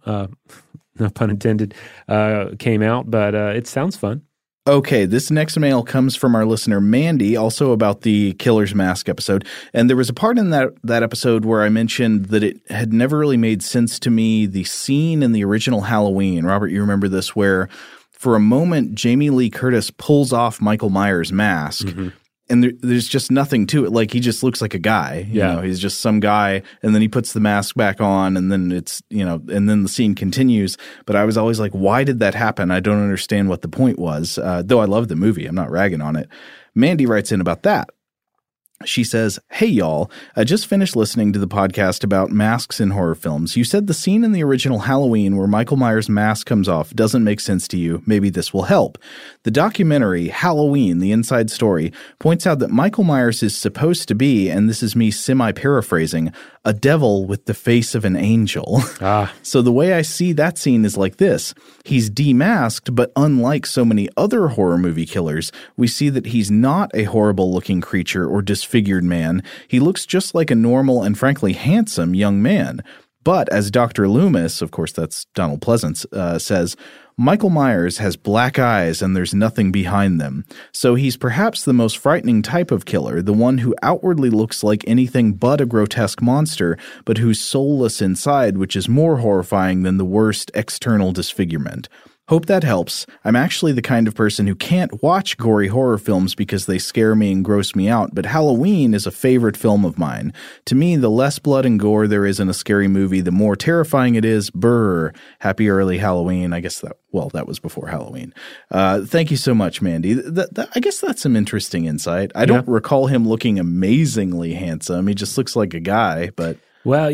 no pun intended, came out, but it sounds fun. Okay, this next mail comes from our listener Mandy, also about the Killer's Mask episode. And there was a part in that episode where I mentioned that it had never really made sense to me, the scene in the original Halloween. Robert, you remember this, where for a moment Jamie Lee Curtis pulls off Michael Myers' mask. Mm-hmm. And there's just nothing to it. Like, he just looks like a guy. You know, he's just some guy. And then he puts the mask back on, and then it's, and then the scene continues. But I was always like, why did that happen? I don't understand what the point was. Though I love the movie. I'm not ragging on it. Mandy writes in about that. She says, "Hey, y'all. I just finished listening to the podcast about masks in horror films. You said the scene in the original Halloween where Michael Myers' mask comes off doesn't make sense to you. Maybe this will help. The documentary, Halloween, The Inside Story, points out that Michael Myers is supposed to be, and this is me semi-paraphrasing, a devil with the face of an angel. So the way I see that scene is like this. He's demasked, but unlike so many other horror movie killers, we see that he's not a horrible-looking creature or disfigured man. He looks just like a normal and frankly handsome young man. But as Dr. Loomis, of course that's Donald Pleasance, says, Michael Myers has black eyes and there's nothing behind them. So he's perhaps the most frightening type of killer, the one who outwardly looks like anything but a grotesque monster, but who's soulless inside, which is more horrifying than the worst external disfigurement. Hope that helps. I'm actually the kind of person who can't watch gory horror films because they scare me and gross me out, but Halloween is a favorite film of mine. To me, the less blood and gore there is in a scary movie, the more terrifying it is. Brr. Happy early Halloween. I guess that was before Halloween. Thank you so much, Mandy. I guess that's some interesting insight. I don't recall him looking amazingly handsome. He just looks like a guy, but... Well,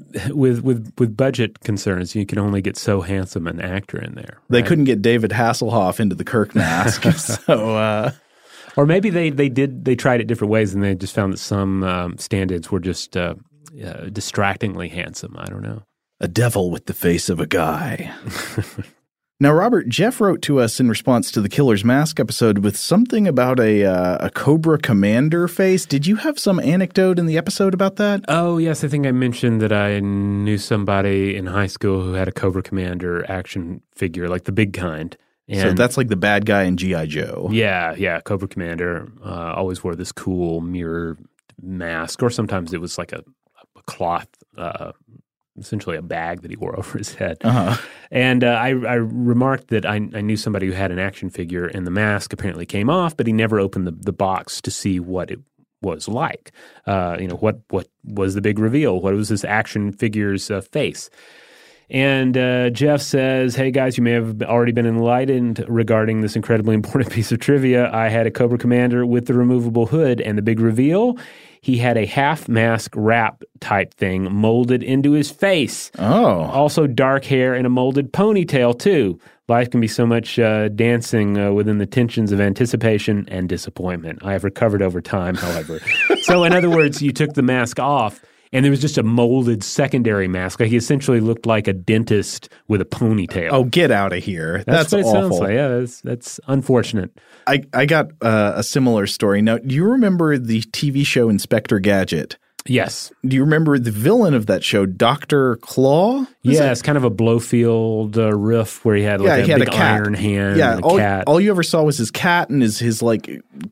with budget concerns, you can only get so handsome an actor in there. Right? They couldn't get David Hasselhoff into the Kirk mask, so or maybe they tried it different ways and they just found that some stand-ins were just distractingly handsome. I don't know. A devil with the face of a guy. Now, Robert, Jeff wrote to us in response to the Killer's Mask episode with something about a Cobra Commander face. Did you have some anecdote in the episode about that? Oh, yes. I think I mentioned that I knew somebody in high school who had a Cobra Commander action figure, like the big kind. And so that's like the bad guy in G.I. Joe. Yeah. Cobra Commander always wore this cool mirror mask, or sometimes it was like a cloth essentially a bag that he wore over his head. Uh-huh. And I remarked that I knew somebody who had an action figure, and the mask apparently came off, but he never opened the box to see what it was like. What was the big reveal? What was this action figure's face? And Jeff says, hey, guys, you may have already been enlightened regarding this incredibly important piece of trivia. I had a Cobra Commander with the removable hood, and the big reveal, he had a half-mask wrap type thing molded into his face. Oh. Also dark hair and a molded ponytail, too. Life can be so much dancing within the tensions of anticipation and disappointment. I have recovered over time, however. So, in other words, you took the mask off, and there was just a molded secondary mask. Like, he essentially looked like a dentist with a ponytail. Oh, get out of here. That's what it awful. Sounds like. Yeah, that's unfortunate. I got a similar story. Now, do you remember the TV show Inspector Gadget? Yes. Do you remember the villain of that show, Dr. Claw? Yes, kind of a Blofeld riff where he had like a big iron hand and a cat. All you ever saw was his cat and his like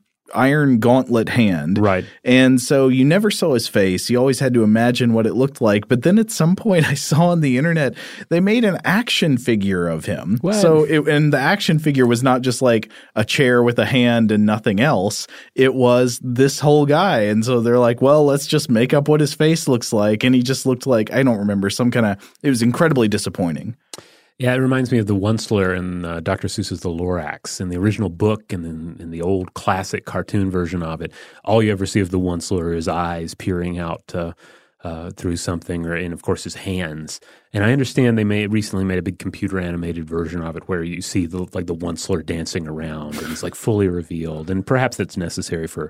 iron gauntlet hand. Right. And so you never saw his face. You always had to imagine what it looked like. But then at some point I saw on the internet, they made an action figure of him. What? And the action figure was not just like a chair with a hand and nothing else. It was this whole guy. And so they're like, well, let's just make up what his face looks like. And he just looked like, I don't remember, it was incredibly disappointing. Yeah, it reminds me of the Onceler in Dr. Seuss's The Lorax. In the original book and then in the old classic cartoon version of it, all you ever see of the Onceler is eyes peering out through something, and of course his hands. And I understand they recently made a big computer animated version of it where you see the Onceler dancing around and he's like fully revealed. And perhaps that's necessary for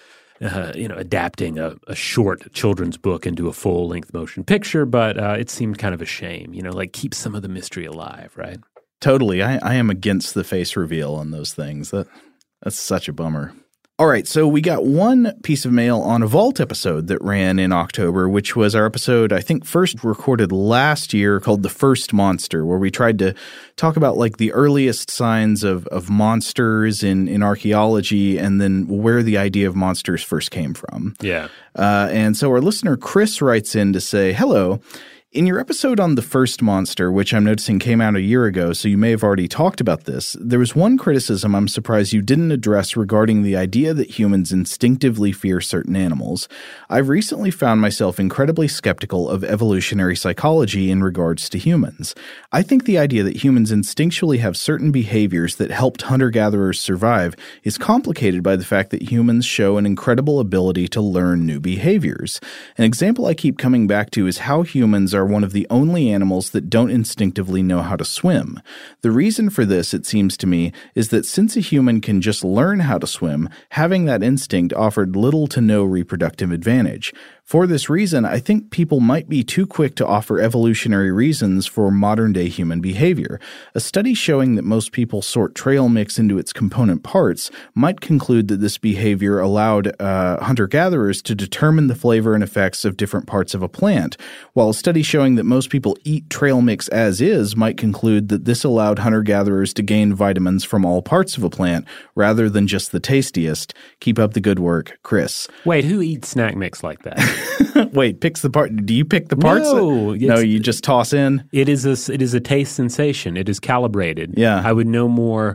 adapting a short children's book into a full-length motion picture, but it seemed kind of a shame, keep some of the mystery alive, right? Totally. I am against the face reveal on those things. That's such a bummer. All right, so we got one piece of mail on a Vault episode that ran in October, which was our episode, I think, first recorded last year called The First Monster, where we tried to talk about like the earliest signs of monsters in archaeology and then where the idea of monsters first came from. Yeah. And so our listener, Chris, writes in to say, hello. In your episode on The First Monster, which I'm noticing came out a year ago, so you may have already talked about this, there was one criticism I'm surprised you didn't address regarding the idea that humans instinctively fear certain animals. I've recently found myself incredibly skeptical of evolutionary psychology in regards to humans. I think the idea that humans instinctually have certain behaviors that helped hunter-gatherers survive is complicated by the fact that humans show an incredible ability to learn new behaviors. An example I keep coming back to is how humans are one of the only animals that don't instinctively know how to swim. The reason for this, it seems to me, is that since a human can just learn how to swim, having that instinct offered little to no reproductive advantage. For this reason, I think people might be too quick to offer evolutionary reasons for modern-day human behavior. A study showing that most people sort trail mix into its component parts might conclude that this behavior allowed hunter-gatherers to determine the flavor and effects of different parts of a plant, while a study showing that most people eat trail mix as is might conclude that this allowed hunter-gatherers to gain vitamins from all parts of a plant rather than just the tastiest. Keep up the good work, Chris. Wait, who eats snack mix like that? Wait, picks the part. Do you pick the parts? No, you just toss in. It is a taste sensation. It is calibrated. Yeah, I would no more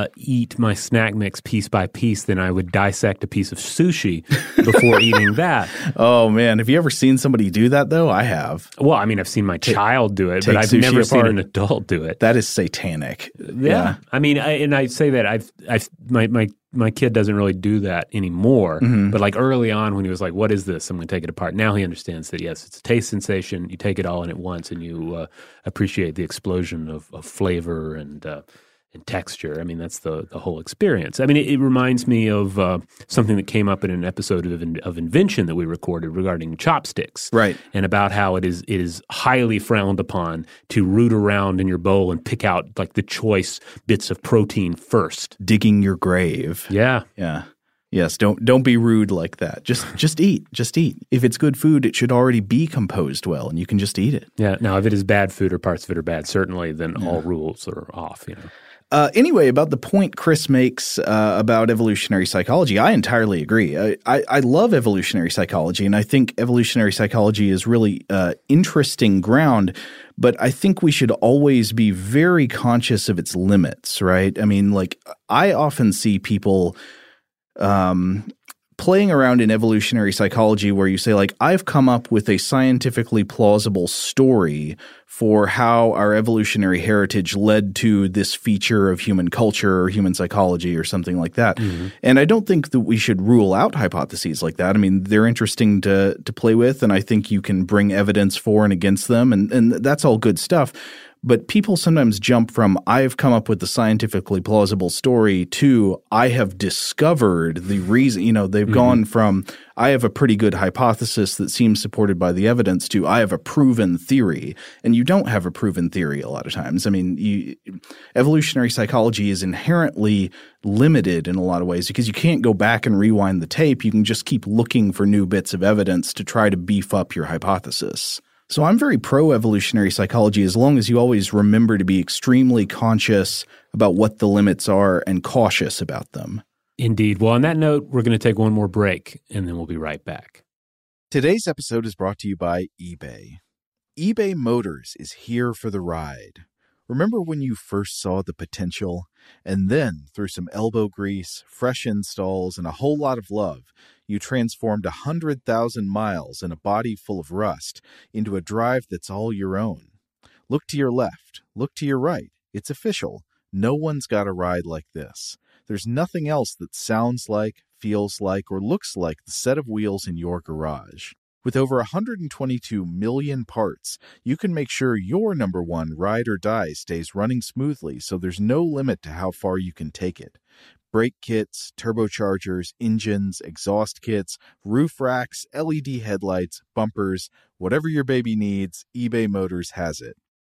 eat my snack mix piece by piece than I would dissect a piece of sushi before eating that. Oh man, have you ever seen somebody do that though? I have. Well, I mean, I've seen my child do it, but I've never seen an adult do it. That is satanic. Yeah. I mean, I say that my kid doesn't really do that anymore. Mm-hmm. But like early on when he was like, what is this? I'm going to take it apart. Now he understands that, yes, it's a taste sensation. You take it all in at once and you appreciate the explosion of flavor and texture. I mean, that's the whole experience. I mean, it reminds me of something that came up in an episode of Invention that we recorded regarding chopsticks. Right. And about how it is highly frowned upon to root around in your bowl and pick out like the choice bits of protein first. Digging your grave. Yeah. Yeah. Yes, don't be rude like that. Just eat. Just eat. If it's good food, it should already be composed well, and you can just eat it. Yeah. Now, if it is bad food or parts of it are bad, certainly then all rules are off, you know. Anyway, about the point Chris makes about evolutionary psychology, I entirely agree. I love evolutionary psychology, and I think evolutionary psychology is really interesting ground, but I think we should always be very conscious of its limits, right? I mean, like, I often see people playing around in evolutionary psychology where you say, like, I've come up with a scientifically plausible story for how our evolutionary heritage led to this feature of human culture or human psychology or something like that. Mm-hmm. And I don't think that we should rule out hypotheses like that. I mean, they're interesting to play with, and I think you can bring evidence for and against them, and that's all good stuff. But people sometimes jump from I've come up with the scientifically plausible story to I have discovered the reason. You know, they've gone from I have a pretty good hypothesis that seems supported by the evidence to I have a proven theory. And you don't have a proven theory a lot of times. I mean, evolutionary psychology is inherently limited in a lot of ways because you can't go back and rewind the tape. You can just keep looking for new bits of evidence to try to beef up your hypothesis. So I'm very pro-evolutionary psychology as long as you always remember to be extremely conscious about what the limits are and cautious about them. Indeed. Well, on that note, we're going to take one more break, and then we'll be right back. Today's episode is brought to you by eBay. eBay Motors is here for the ride. Remember when you first saw the potential? And then, through some elbow grease, fresh installs, and a whole lot of love, you transformed 100,000 miles and a body full of rust into a drive that's all your own. Look to your left. Look to your right. It's official. No one's got a ride like this. There's nothing else that sounds like, feels like, or looks like the set of wheels in your garage. With over 122 million parts, you can make sure your number one ride or die stays running smoothly so there's no limit to how far you can take it. Brake kits, turbochargers, engines, exhaust kits, roof racks, LED headlights, bumpers, whatever your baby needs, eBay Motors has it.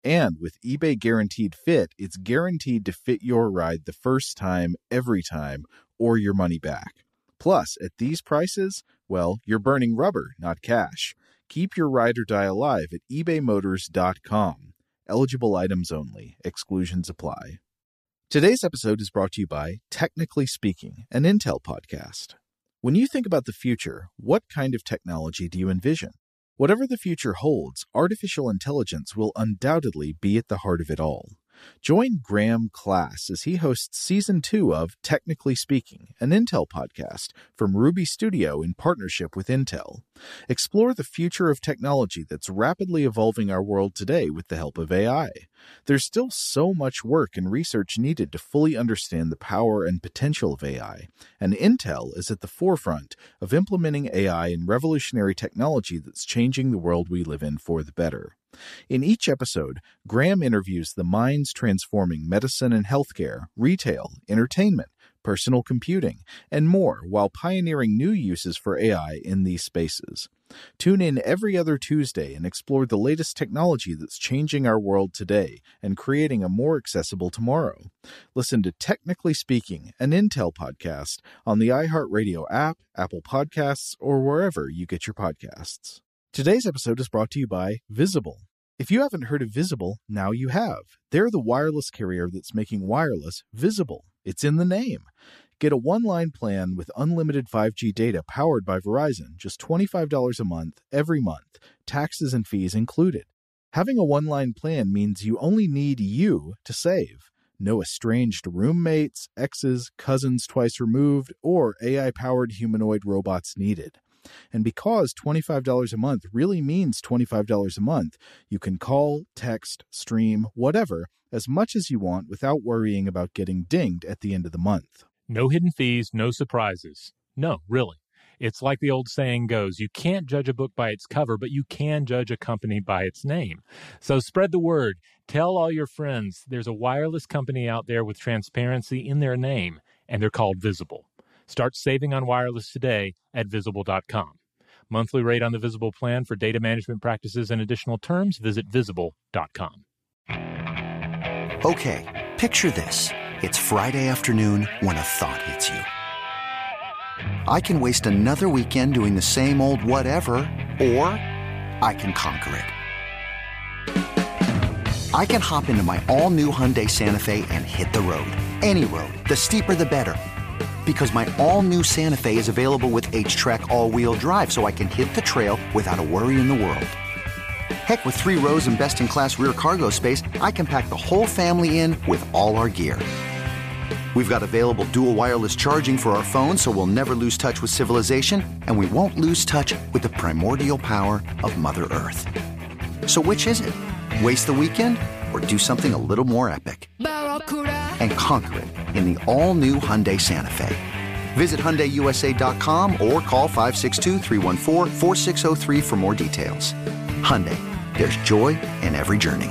And with eBay Guaranteed Fit, it's guaranteed to fit your ride the first time, every time, or your money back. Plus, at these prices, well, you're burning rubber, not cash. Keep your ride or die alive at ebaymotors.com. Eligible items only. Exclusions apply. Today's episode is brought to you by Technically Speaking, an Intel podcast. When you think about the future, what kind of technology do you envision? Whatever the future holds, artificial intelligence will undoubtedly be at the heart of it all. Join Graham Class as he hosts Season 2 of Technically Speaking, an Intel podcast from Ruby Studio in partnership with Intel. Explore the future of technology that's rapidly evolving our world today with the help of AI. There's still so much work and research needed to fully understand the power and potential of AI, and Intel is at the forefront of implementing AI in revolutionary technology that's changing the world we live in for the better. In each episode, Graham interviews the minds transforming medicine and healthcare, retail, entertainment, personal computing, and more while pioneering new uses for AI in these spaces. Tune in every other Tuesday and explore the latest technology that's changing our world today and creating a more accessible tomorrow. Listen to Technically Speaking, an Intel podcast on the iHeartRadio app, Apple Podcasts, or wherever you get your podcasts. Today's episode is brought to you by Visible. If you haven't heard of Visible, now you have. They're the wireless carrier that's making wireless visible. It's in the name. Get a one-line plan with unlimited 5G data powered by Verizon, just $25 a month, every month, taxes and fees included. Having a one-line plan means you only need you to save. No estranged roommates, exes, cousins twice removed, or AI-powered humanoid robots needed. And because $25 a month really means $25 a month, you can call, text, stream, whatever, as much as you want without worrying about getting dinged at the end of the month. No hidden fees, no surprises. No, really. It's like the old saying goes, you can't judge a book by its cover, but you can judge a company by its name. So spread the word. Tell all your friends there's a wireless company out there with transparency in their name, and they're called Visible. Start saving on wireless today at Visible.com. Monthly rate on the Visible plan for data management practices and additional terms, visit Visible.com. Okay, picture this. It's Friday afternoon when a thought hits you. I can waste another weekend doing the same old whatever, or I can conquer it. I can hop into my all-new Hyundai Santa Fe and hit the road. Any road. The steeper, the better. Because my all-new Santa Fe is available with H-Track all-wheel drive, so I can hit the trail without a worry in the world. Heck, with 3 rows and best-in-class rear cargo space, I can pack the whole family in with all our gear. We've got available dual wireless charging for our phones, so we'll never lose touch with civilization, and we won't lose touch with the primordial power of Mother Earth. So which is it? Waste the weekend or do something a little more epic? And conquer it in the all-new Hyundai Santa Fe. Visit HyundaiUSA.com or call 562-314-4603 for more details. Hyundai, there's joy in every journey.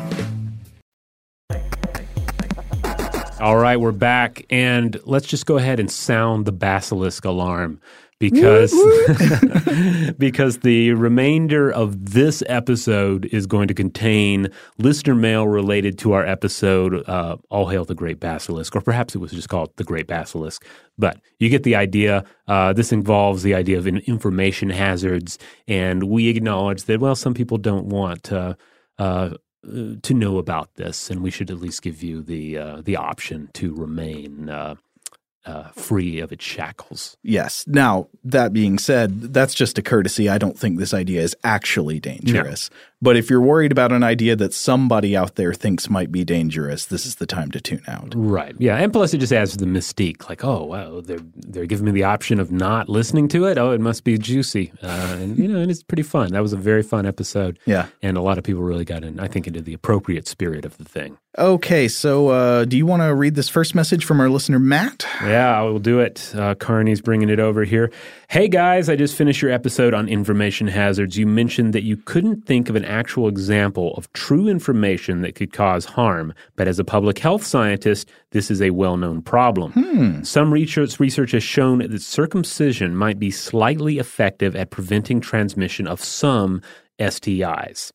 All right, we're back, and let's just go ahead and sound the basilisk alarm because because the remainder of this episode is going to contain listener mail related to our episode, All Hail the Great Basilisk, or perhaps it was just called The Great Basilisk. But you get the idea. This involves the idea of information hazards, and we acknowledge that, well, some people don't want to know about this, and we should at least give you the option to remain free of its shackles. Yes. Now, that being said, that's just a courtesy. I don't think this idea is actually dangerous. No. But if you're worried about an idea that somebody out there thinks might be dangerous, this is the time to tune out. Right. Yeah. And plus it just adds to the mystique. Like, oh, wow, they're giving me the option of not listening to it. Oh, it must be juicy. And it's pretty fun. That was a very fun episode. Yeah. And a lot of people really got in, I think, into the appropriate spirit of the thing. Okay. So do you want to read this first message from our listener, Matt? Yeah, I will do it. Carney's bringing it over here. Hey, guys, I just finished your episode on information hazards. You mentioned that you couldn't think of an actual example of true information that could cause harm, but as a public health scientist, this is a well-known problem. Some research has shown that circumcision might be slightly effective at preventing transmission of some STIs.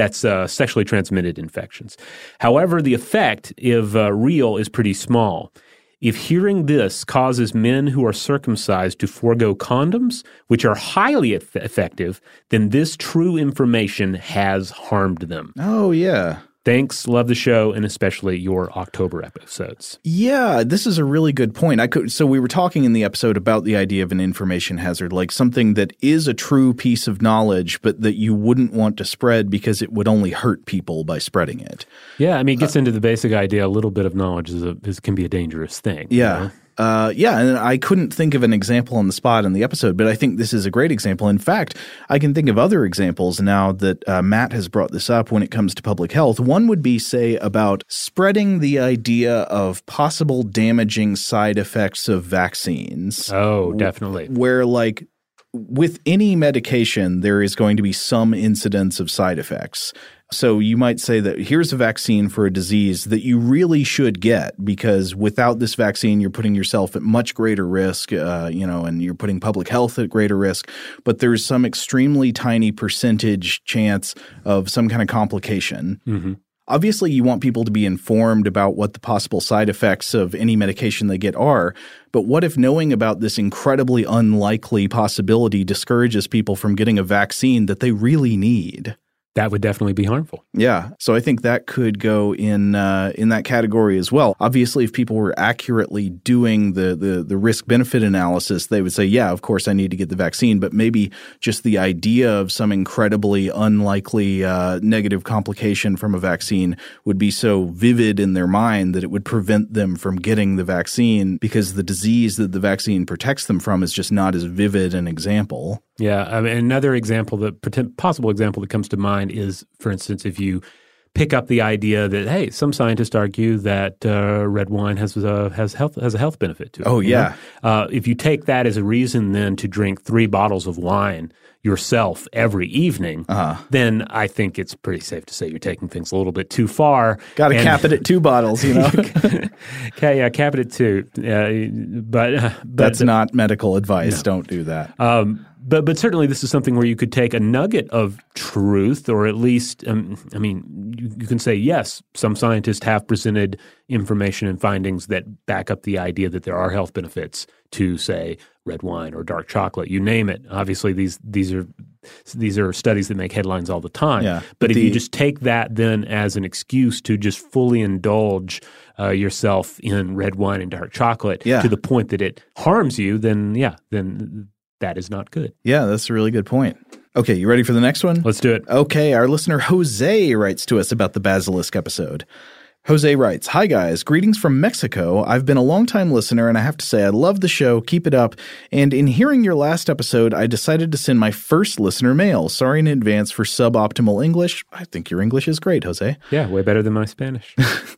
That's sexually transmitted infections. However, the effect, if real, is pretty small. If hearing this causes men who are circumcised to forego condoms, which are highly effective, then this true information has harmed them. Oh, yeah. Thanks. Love the show, and especially your October episodes. Yeah, this is a really good point. So we were talking in the episode about the idea of an information hazard, like something that is a true piece of knowledge, but that you wouldn't want to spread because it would only hurt people by spreading it. Yeah, I mean, it gets into the basic idea. A little bit of knowledge can be a dangerous thing. Yeah. You know? And I couldn't think of an example on the spot in the episode, but I think this is a great example. In fact, I can think of other examples now that Matt has brought this up when it comes to public health. One would be, say, about spreading the idea of possible damaging side effects of vaccines. Oh, definitely. Where, like, with any medication, there is going to be some incidence of side effects. So you might say that here's a vaccine for a disease that you really should get because without this vaccine, you're putting yourself at much greater risk, and you're putting public health at greater risk. But there's some extremely tiny percentage chance of some kind of complication. Mm-hmm. Obviously, you want people to be informed about what the possible side effects of any medication they get are. But what if knowing about this incredibly unlikely possibility discourages people from getting a vaccine that they really need? That would definitely be harmful. Yeah. So I think that could go in that category as well. Obviously, if people were accurately doing the risk-benefit analysis, they would say, yeah, of course I need to get the vaccine. But maybe just the idea of some incredibly unlikely negative complication from a vaccine would be so vivid in their mind that it would prevent them from getting the vaccine because the disease that the vaccine protects them from is just not as vivid an example. Yeah. I mean, another possible example that comes to mind is, for instance, if you pick up the idea that, hey, some scientists argue that red wine has a health benefit to it. Oh, yeah. If you take that as a reason then to drink 3 bottles of wine yourself every evening, then I think it's pretty safe to say you're taking things a little bit too far. Got to cap it at 2 bottles, you know? Okay, yeah, cap it at 2. But that's not medical advice. No. Don't do that. But certainly this is something where you could take a nugget of truth, or at least, you can say, yes, some scientists have presented information and findings that back up the idea that there are health benefits to, say, red wine or dark chocolate. You name it. Obviously, these are studies that make headlines all the time. Yeah, but if you just take that then as an excuse to just fully indulge yourself in red wine and dark chocolate to the point that it harms you, then that is not good. Yeah, that's a really good point. Okay, you ready for the next one? Let's do it. Okay, our listener Jose writes to us about the Basilisk episode. Jose writes, "Hi guys, greetings from Mexico. I've been a longtime listener and I have to say I love the show. Keep it up. And in hearing your last episode, I decided to send my first listener mail. Sorry in advance for suboptimal English. I think your English is great, Jose. Yeah, way better than my Spanish.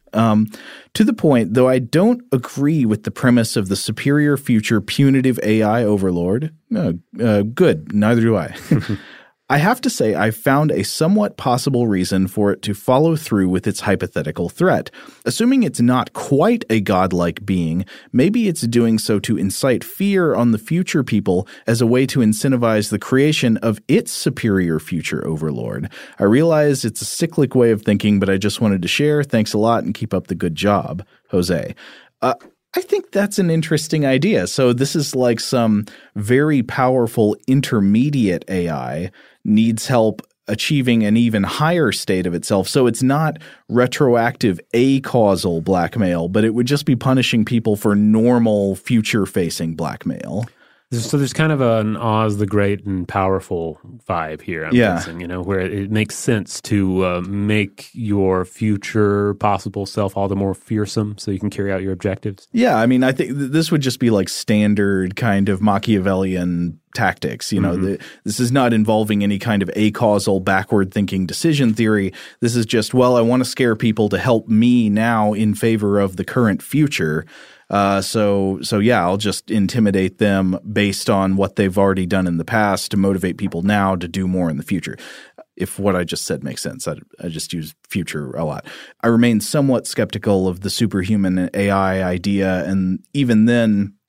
To the point, though I don't agree with the premise of the superior future punitive AI overlord. Good, neither do I. I have to say I found a somewhat possible reason for it to follow through with its hypothetical threat. Assuming it's not quite a godlike being, maybe it's doing so to incite fear on the future people as a way to incentivize the creation of its superior future overlord. I realize it's a cyclic way of thinking, but I just wanted to share. Thanks a lot and keep up the good job, Jose. I think that's an interesting idea. So this is like some very powerful intermediate AI needs help achieving an even higher state of itself. So it's not retroactive acausal blackmail, but it would just be punishing people for normal future-facing blackmail. So there's kind of an Oz the Great and powerful vibe here, I'm guessing, where it makes sense to make your future possible self all the more fearsome so you can carry out your objectives. Yeah, I mean, I think this would just be like standard kind of Machiavellian tactics. This is not involving any kind of acausal backward-thinking decision theory. This is just, I want to scare people to help me now in favor of the current future. So I'll just intimidate them based on what they've already done in the past to motivate people now to do more in the future. If what I just said makes sense, I just use future a lot. I remain somewhat skeptical of the superhuman AI idea, and even then,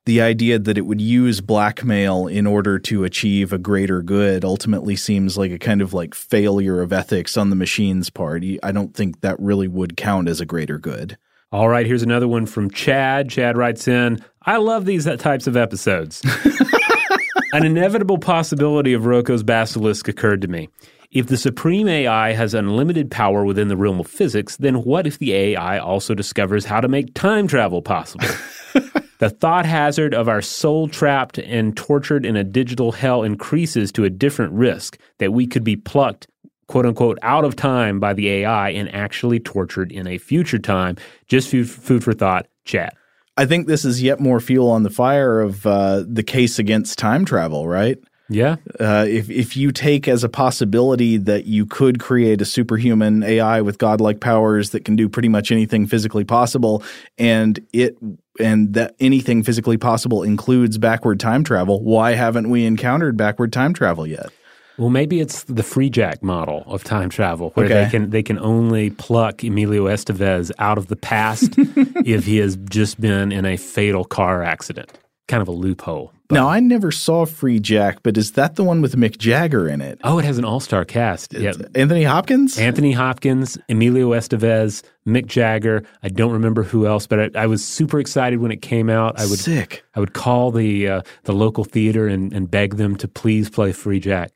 the idea that it would use blackmail in order to achieve a greater good ultimately seems like a kind of like failure of ethics on the machine's part. I don't think that really would count as a greater good. All right, here's another one from Chad. Chad writes in, I love these types of episodes. An inevitable possibility of Roko's basilisk occurred to me. If the supreme AI has unlimited power within the realm of physics, then what if the AI also discovers how to make time travel possible? The thought hazard of our soul trapped and tortured in a digital hell increases to a different risk that we could be plucked, quote unquote, out of time by the AI and actually tortured in a future time. Just food for thought, Chad. I think this is yet more fuel on the fire of the case against time travel, right? Yeah. If you take as a possibility that you could create a superhuman AI with godlike powers that can do pretty much anything physically possible, and that anything physically possible includes backward time travel, why haven't we encountered backward time travel yet? Well, maybe it's the Freejack model of time travel, where they can only pluck Emilio Estevez out of the past if he has just been in a fatal car accident. Kind of a loophole. But. Now, I never saw Freejack, but is that the one with Mick Jagger in it? Oh, it has an all-star cast. Yeah. Anthony Hopkins? Anthony Hopkins, Emilio Estevez, Mick Jagger. I don't remember who else, but I was super excited when it came out. Sick. I would call the local theater and beg them to please play Freejack.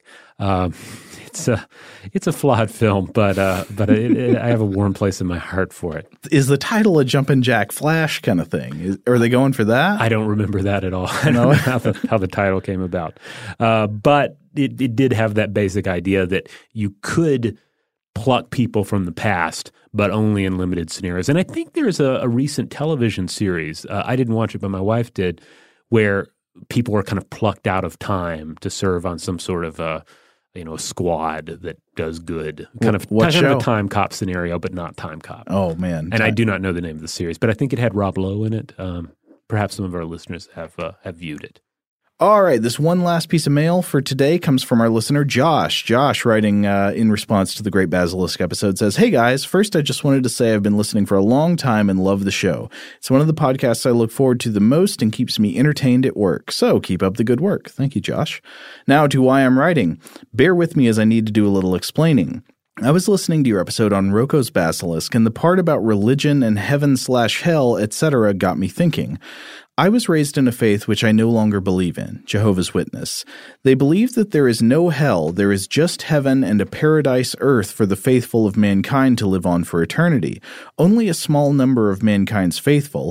It's a flawed film, but I have a warm place in my heart for it. Is the title a Jumpin' Jack Flash kind of thing? Are they going for that? I don't remember that at all. I don't know how the title came about. But it did have that basic idea that you could pluck people from the past, but only in limited scenarios. And I think there's a recent television series, I didn't watch it, but my wife did, where people were kind of plucked out of time to serve on some sort of a squad that does good. Kind of a Time Cop scenario, but not Time Cop. Oh, man. And I do not know the name of the series, but I think it had Rob Lowe in it. Perhaps some of our listeners have viewed it. All right, this one last piece of mail for today comes from our listener, Josh. Josh, writing in response to the Great Basilisk episode, says, Hey guys, first I just wanted to say I've been listening for a long time and love the show. It's one of the podcasts I look forward to the most and keeps me entertained at work. So keep up the good work. Thank you, Josh. Now to why I'm writing. Bear with me as I need to do a little explaining. I was listening to your episode on Roko's Basilisk, and the part about religion and heaven/hell, etc. got me thinking. I was raised in a faith which I no longer believe in, Jehovah's Witness. They believe that there is no hell, there is just heaven and a paradise earth for the faithful of mankind to live on for eternity. Only a small number of mankind's faithful,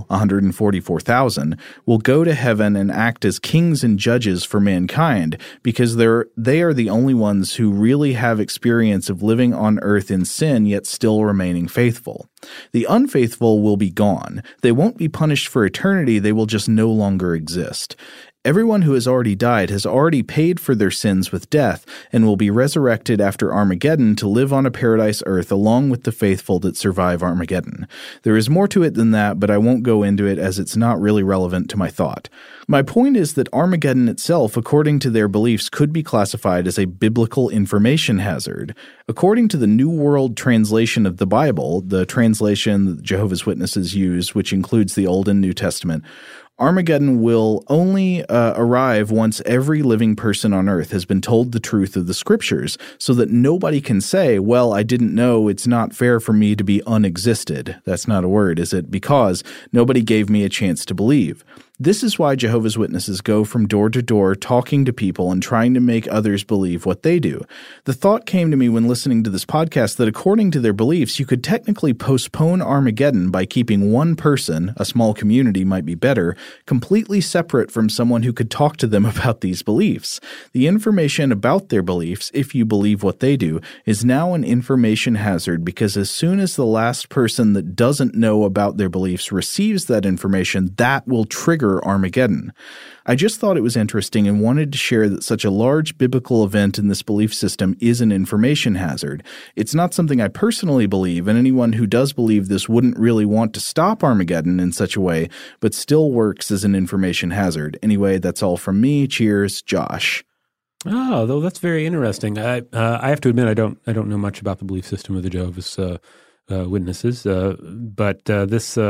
144,000, will go to heaven and act as kings and judges for mankind, because they are the only ones who really have experience of living on earth in sin yet still remaining faithful. The unfaithful will be gone. They won't be punished for eternity, they will just no longer exist. Everyone who has already died has already paid for their sins with death and will be resurrected after Armageddon to live on a paradise earth along with the faithful that survive Armageddon. There is more to it than that, but I won't go into it as it's not really relevant to my thought. My point is that Armageddon itself, according to their beliefs, could be classified as a biblical information hazard. According to the New World Translation of the Bible, the translation that Jehovah's Witnesses use, which includes the Old and New Testament, Armageddon will only arrive once every living person on earth has been told the truth of the scriptures, so that nobody can say, well, I didn't know, it's not fair for me to be unexisted. That's not a word, is it? Because nobody gave me a chance to believe. This is why Jehovah's Witnesses go from door to door talking to people and trying to make others believe what they do. The thought came to me when listening to this podcast that according to their beliefs, you could technically postpone Armageddon by keeping one person, a small community might be better, completely separate from someone who could talk to them about these beliefs. The information about their beliefs, if you believe what they do, is now an information hazard because as soon as the last person that doesn't know about their beliefs receives that information, that will trigger Armageddon. I just thought it was interesting and wanted to share that such a large biblical event in this belief system is an information hazard. It's not something I personally believe, and anyone who does believe this wouldn't really want to stop Armageddon in such a way, but still works as an information hazard. Anyway, that's all from me. Cheers, Josh. Oh, though that's very interesting. I have to admit I don't know much about the belief system of the Jehovah's Witnesses, but this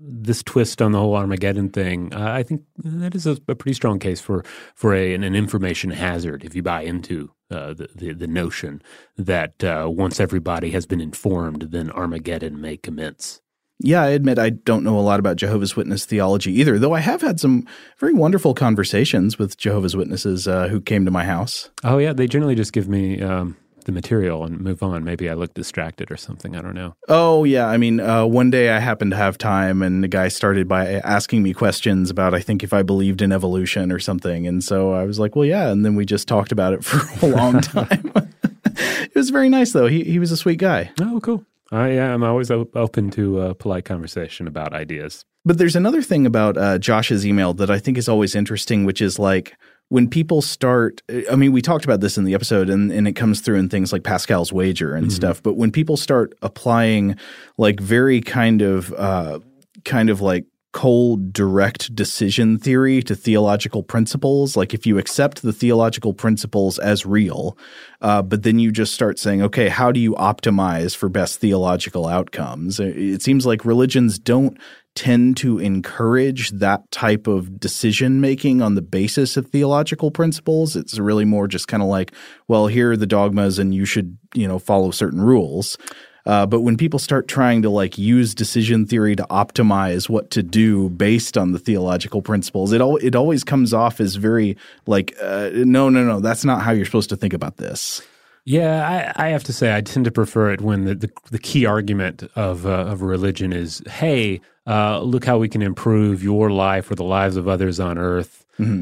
this twist on the whole Armageddon thing, I think that is a pretty strong case for an information hazard if you buy into the notion that once everybody has been informed, then Armageddon may commence. Yeah, I admit I don't know a lot about Jehovah's Witness theology either, though I have had some very wonderful conversations with Jehovah's Witnesses who came to my house. Oh, yeah. They generally just give me the material and move on. Maybe I look distracted or something. I don't know. Oh, yeah. I mean, one day I happened to have time and the guy started by asking me questions about, I think, if I believed in evolution or something. And so I was like, well, yeah. And then we just talked about it for a long time. It was very nice, though. He was a sweet guy. Oh, cool. I'm always open to polite conversation about ideas. But there's another thing about Josh's email that I think is always interesting, which is like when people start – I mean, we talked about this in the episode and it comes through in things like Pascal's wager and stuff. But when people start applying like very kind of like cold, direct decision theory to theological principles. Like if you accept the theological principles as real, but then you just start saying, okay, how do you optimize for best theological outcomes? It seems like religions don't tend to encourage that type of decision making on the basis of theological principles. It's really more just kind of like, well, here are the dogmas and you should, follow certain rules. But when people start trying to like use decision theory to optimize what to do based on the theological principles, it always comes off as very like, no, that's not how you're supposed to think about this. Yeah, I have to say I tend to prefer it when the key argument of religion is, hey, look how we can improve your life or the lives of others on earth.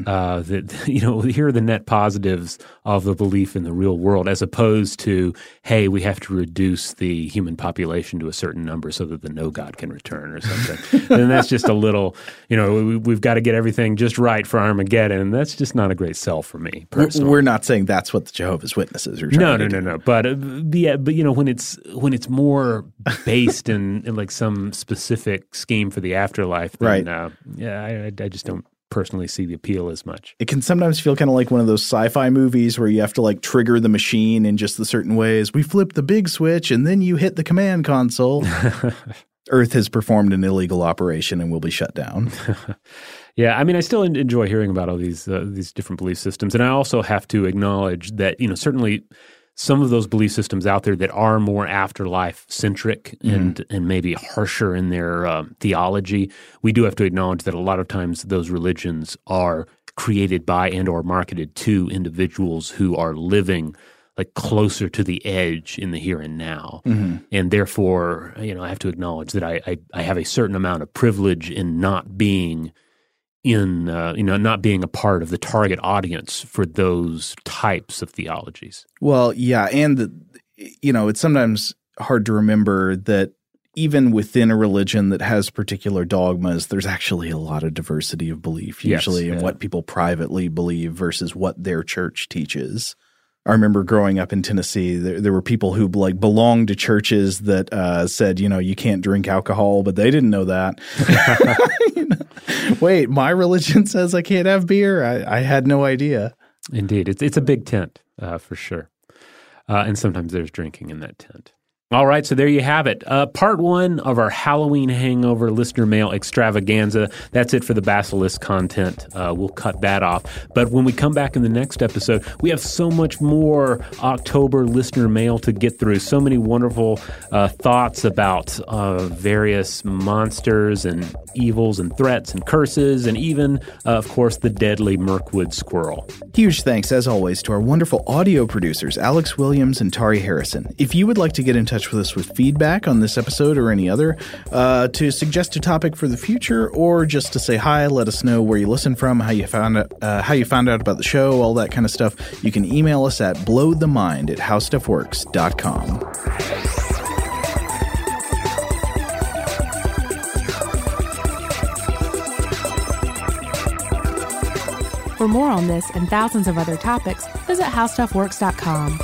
Here are the net positives of the belief in the real world, as opposed to, hey, we have to reduce the human population to a certain number so that the no God can return or something. And that's just a little, we've got to get everything just right for Armageddon. And that's just not a great sell for me personally. We're not saying that's what the Jehovah's Witnesses are trying to do. No. But when it's more based in like some specific scheme for the afterlife, then, right? I just don't personally see the appeal as much. It can sometimes feel kind of like one of those sci-fi movies where you have to like trigger the machine in just the certain ways. We flip the big switch and then you hit the command console. Earth has performed an illegal operation and will be shut down. Yeah, I mean, I still enjoy hearing about all these different belief systems. And I also have to acknowledge that, certainly some of those belief systems out there that are more afterlife-centric and maybe harsher in their theology, we do have to acknowledge that a lot of times those religions are created by and or marketed to individuals who are living like closer to the edge in the here and now. And therefore, I have to acknowledge that I have a certain amount of privilege in not being not being a part of the target audience for those types of theologies. Well, yeah, and it's sometimes hard to remember that even within a religion that has particular dogmas, there's actually a lot of diversity of belief usually in what people privately believe versus what their church teaches. I remember growing up in Tennessee, there were people who like belonged to churches that said, you can't drink alcohol, but they didn't know that. Wait, my religion says I can't have beer? I had no idea. Indeed. It's a big tent for sure. And sometimes there's drinking in that tent. All right, so there you have it. Part 1 of our Halloween Hangover listener mail extravaganza. That's it for the Basilisk content. We'll cut that off. But when we come back in the next episode, we have so much more October listener mail to get through. So many wonderful thoughts about various monsters and evils and threats and curses and even, of course, the deadly Mirkwood squirrel. Huge thanks, as always, to our wonderful audio producers, Alex Williams and Tari Harrison. If you would like to get in touch with us with feedback on this episode or any other, to suggest a topic for the future, or just to say hi, let us know where you listen from, how you found out about the show, all that kind of stuff, you can email us at blowthemind@howstuffworks.com. For more on this and thousands of other topics, visit howstuffworks.com.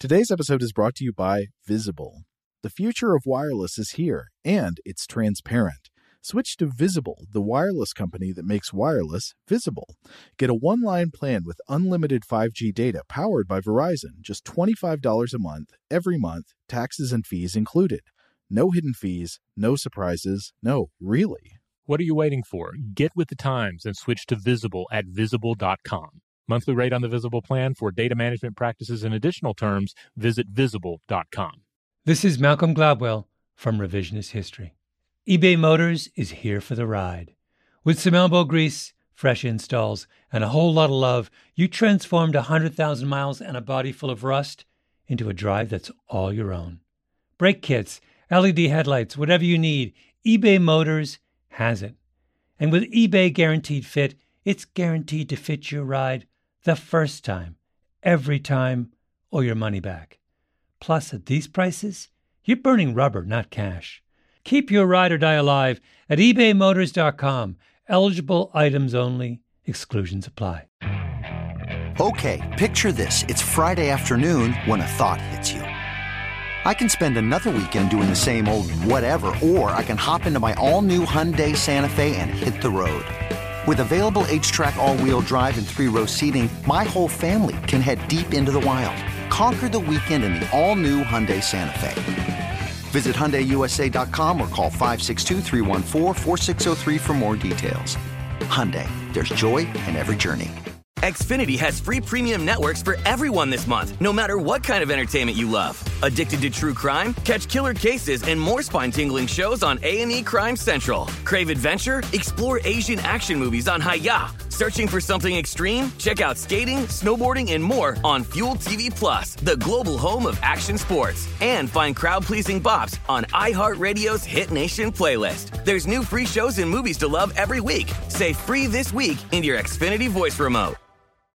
Today's episode is brought to you by Visible. The future of wireless is here, and it's transparent. Switch to Visible, the wireless company that makes wireless visible. Get a one-line plan with unlimited 5G data powered by Verizon, just $25 a month, every month, taxes and fees included. No hidden fees, no surprises, no, really. What are you waiting for? Get with the times and switch to Visible at Visible.com. Monthly rate on the Visible plan for data management practices and additional terms, visit Visible.com. This is Malcolm Gladwell from Revisionist History. eBay Motors is here for the ride. With some elbow grease, fresh installs, and a whole lot of love, you transformed 100,000 miles and a body full of rust into a drive that's all your own. Brake kits, LED headlights, whatever you need, eBay Motors has it. And with eBay Guaranteed Fit, it's guaranteed to fit your ride the first time, every time, or your money back. Plus, at these prices, you're burning rubber, not cash. Keep your ride or die alive at ebaymotors.com. Eligible items only. Exclusions apply. Okay, picture this. It's Friday afternoon when a thought hits you. I can spend another weekend doing the same old whatever, or I can hop into my all-new Hyundai Santa Fe and hit the road. With available H-Track all-wheel drive and 3-row seating, my whole family can head deep into the wild. Conquer the weekend in the all-new Hyundai Santa Fe. Visit HyundaiUSA.com or call 562-314-4603 for more details. Hyundai, there's joy in every journey. Xfinity has free premium networks for everyone this month, no matter what kind of entertainment you love. Addicted to true crime? Catch killer cases and more spine-tingling shows on A&E Crime Central. Crave adventure? Explore Asian action movies on Hi-YAH. Searching for something extreme? Check out skating, snowboarding, and more on Fuel TV Plus, the global home of action sports. And find crowd-pleasing bops on iHeartRadio's Hit Nation playlist. There's new free shows and movies to love every week. Say free this week in your Xfinity voice remote.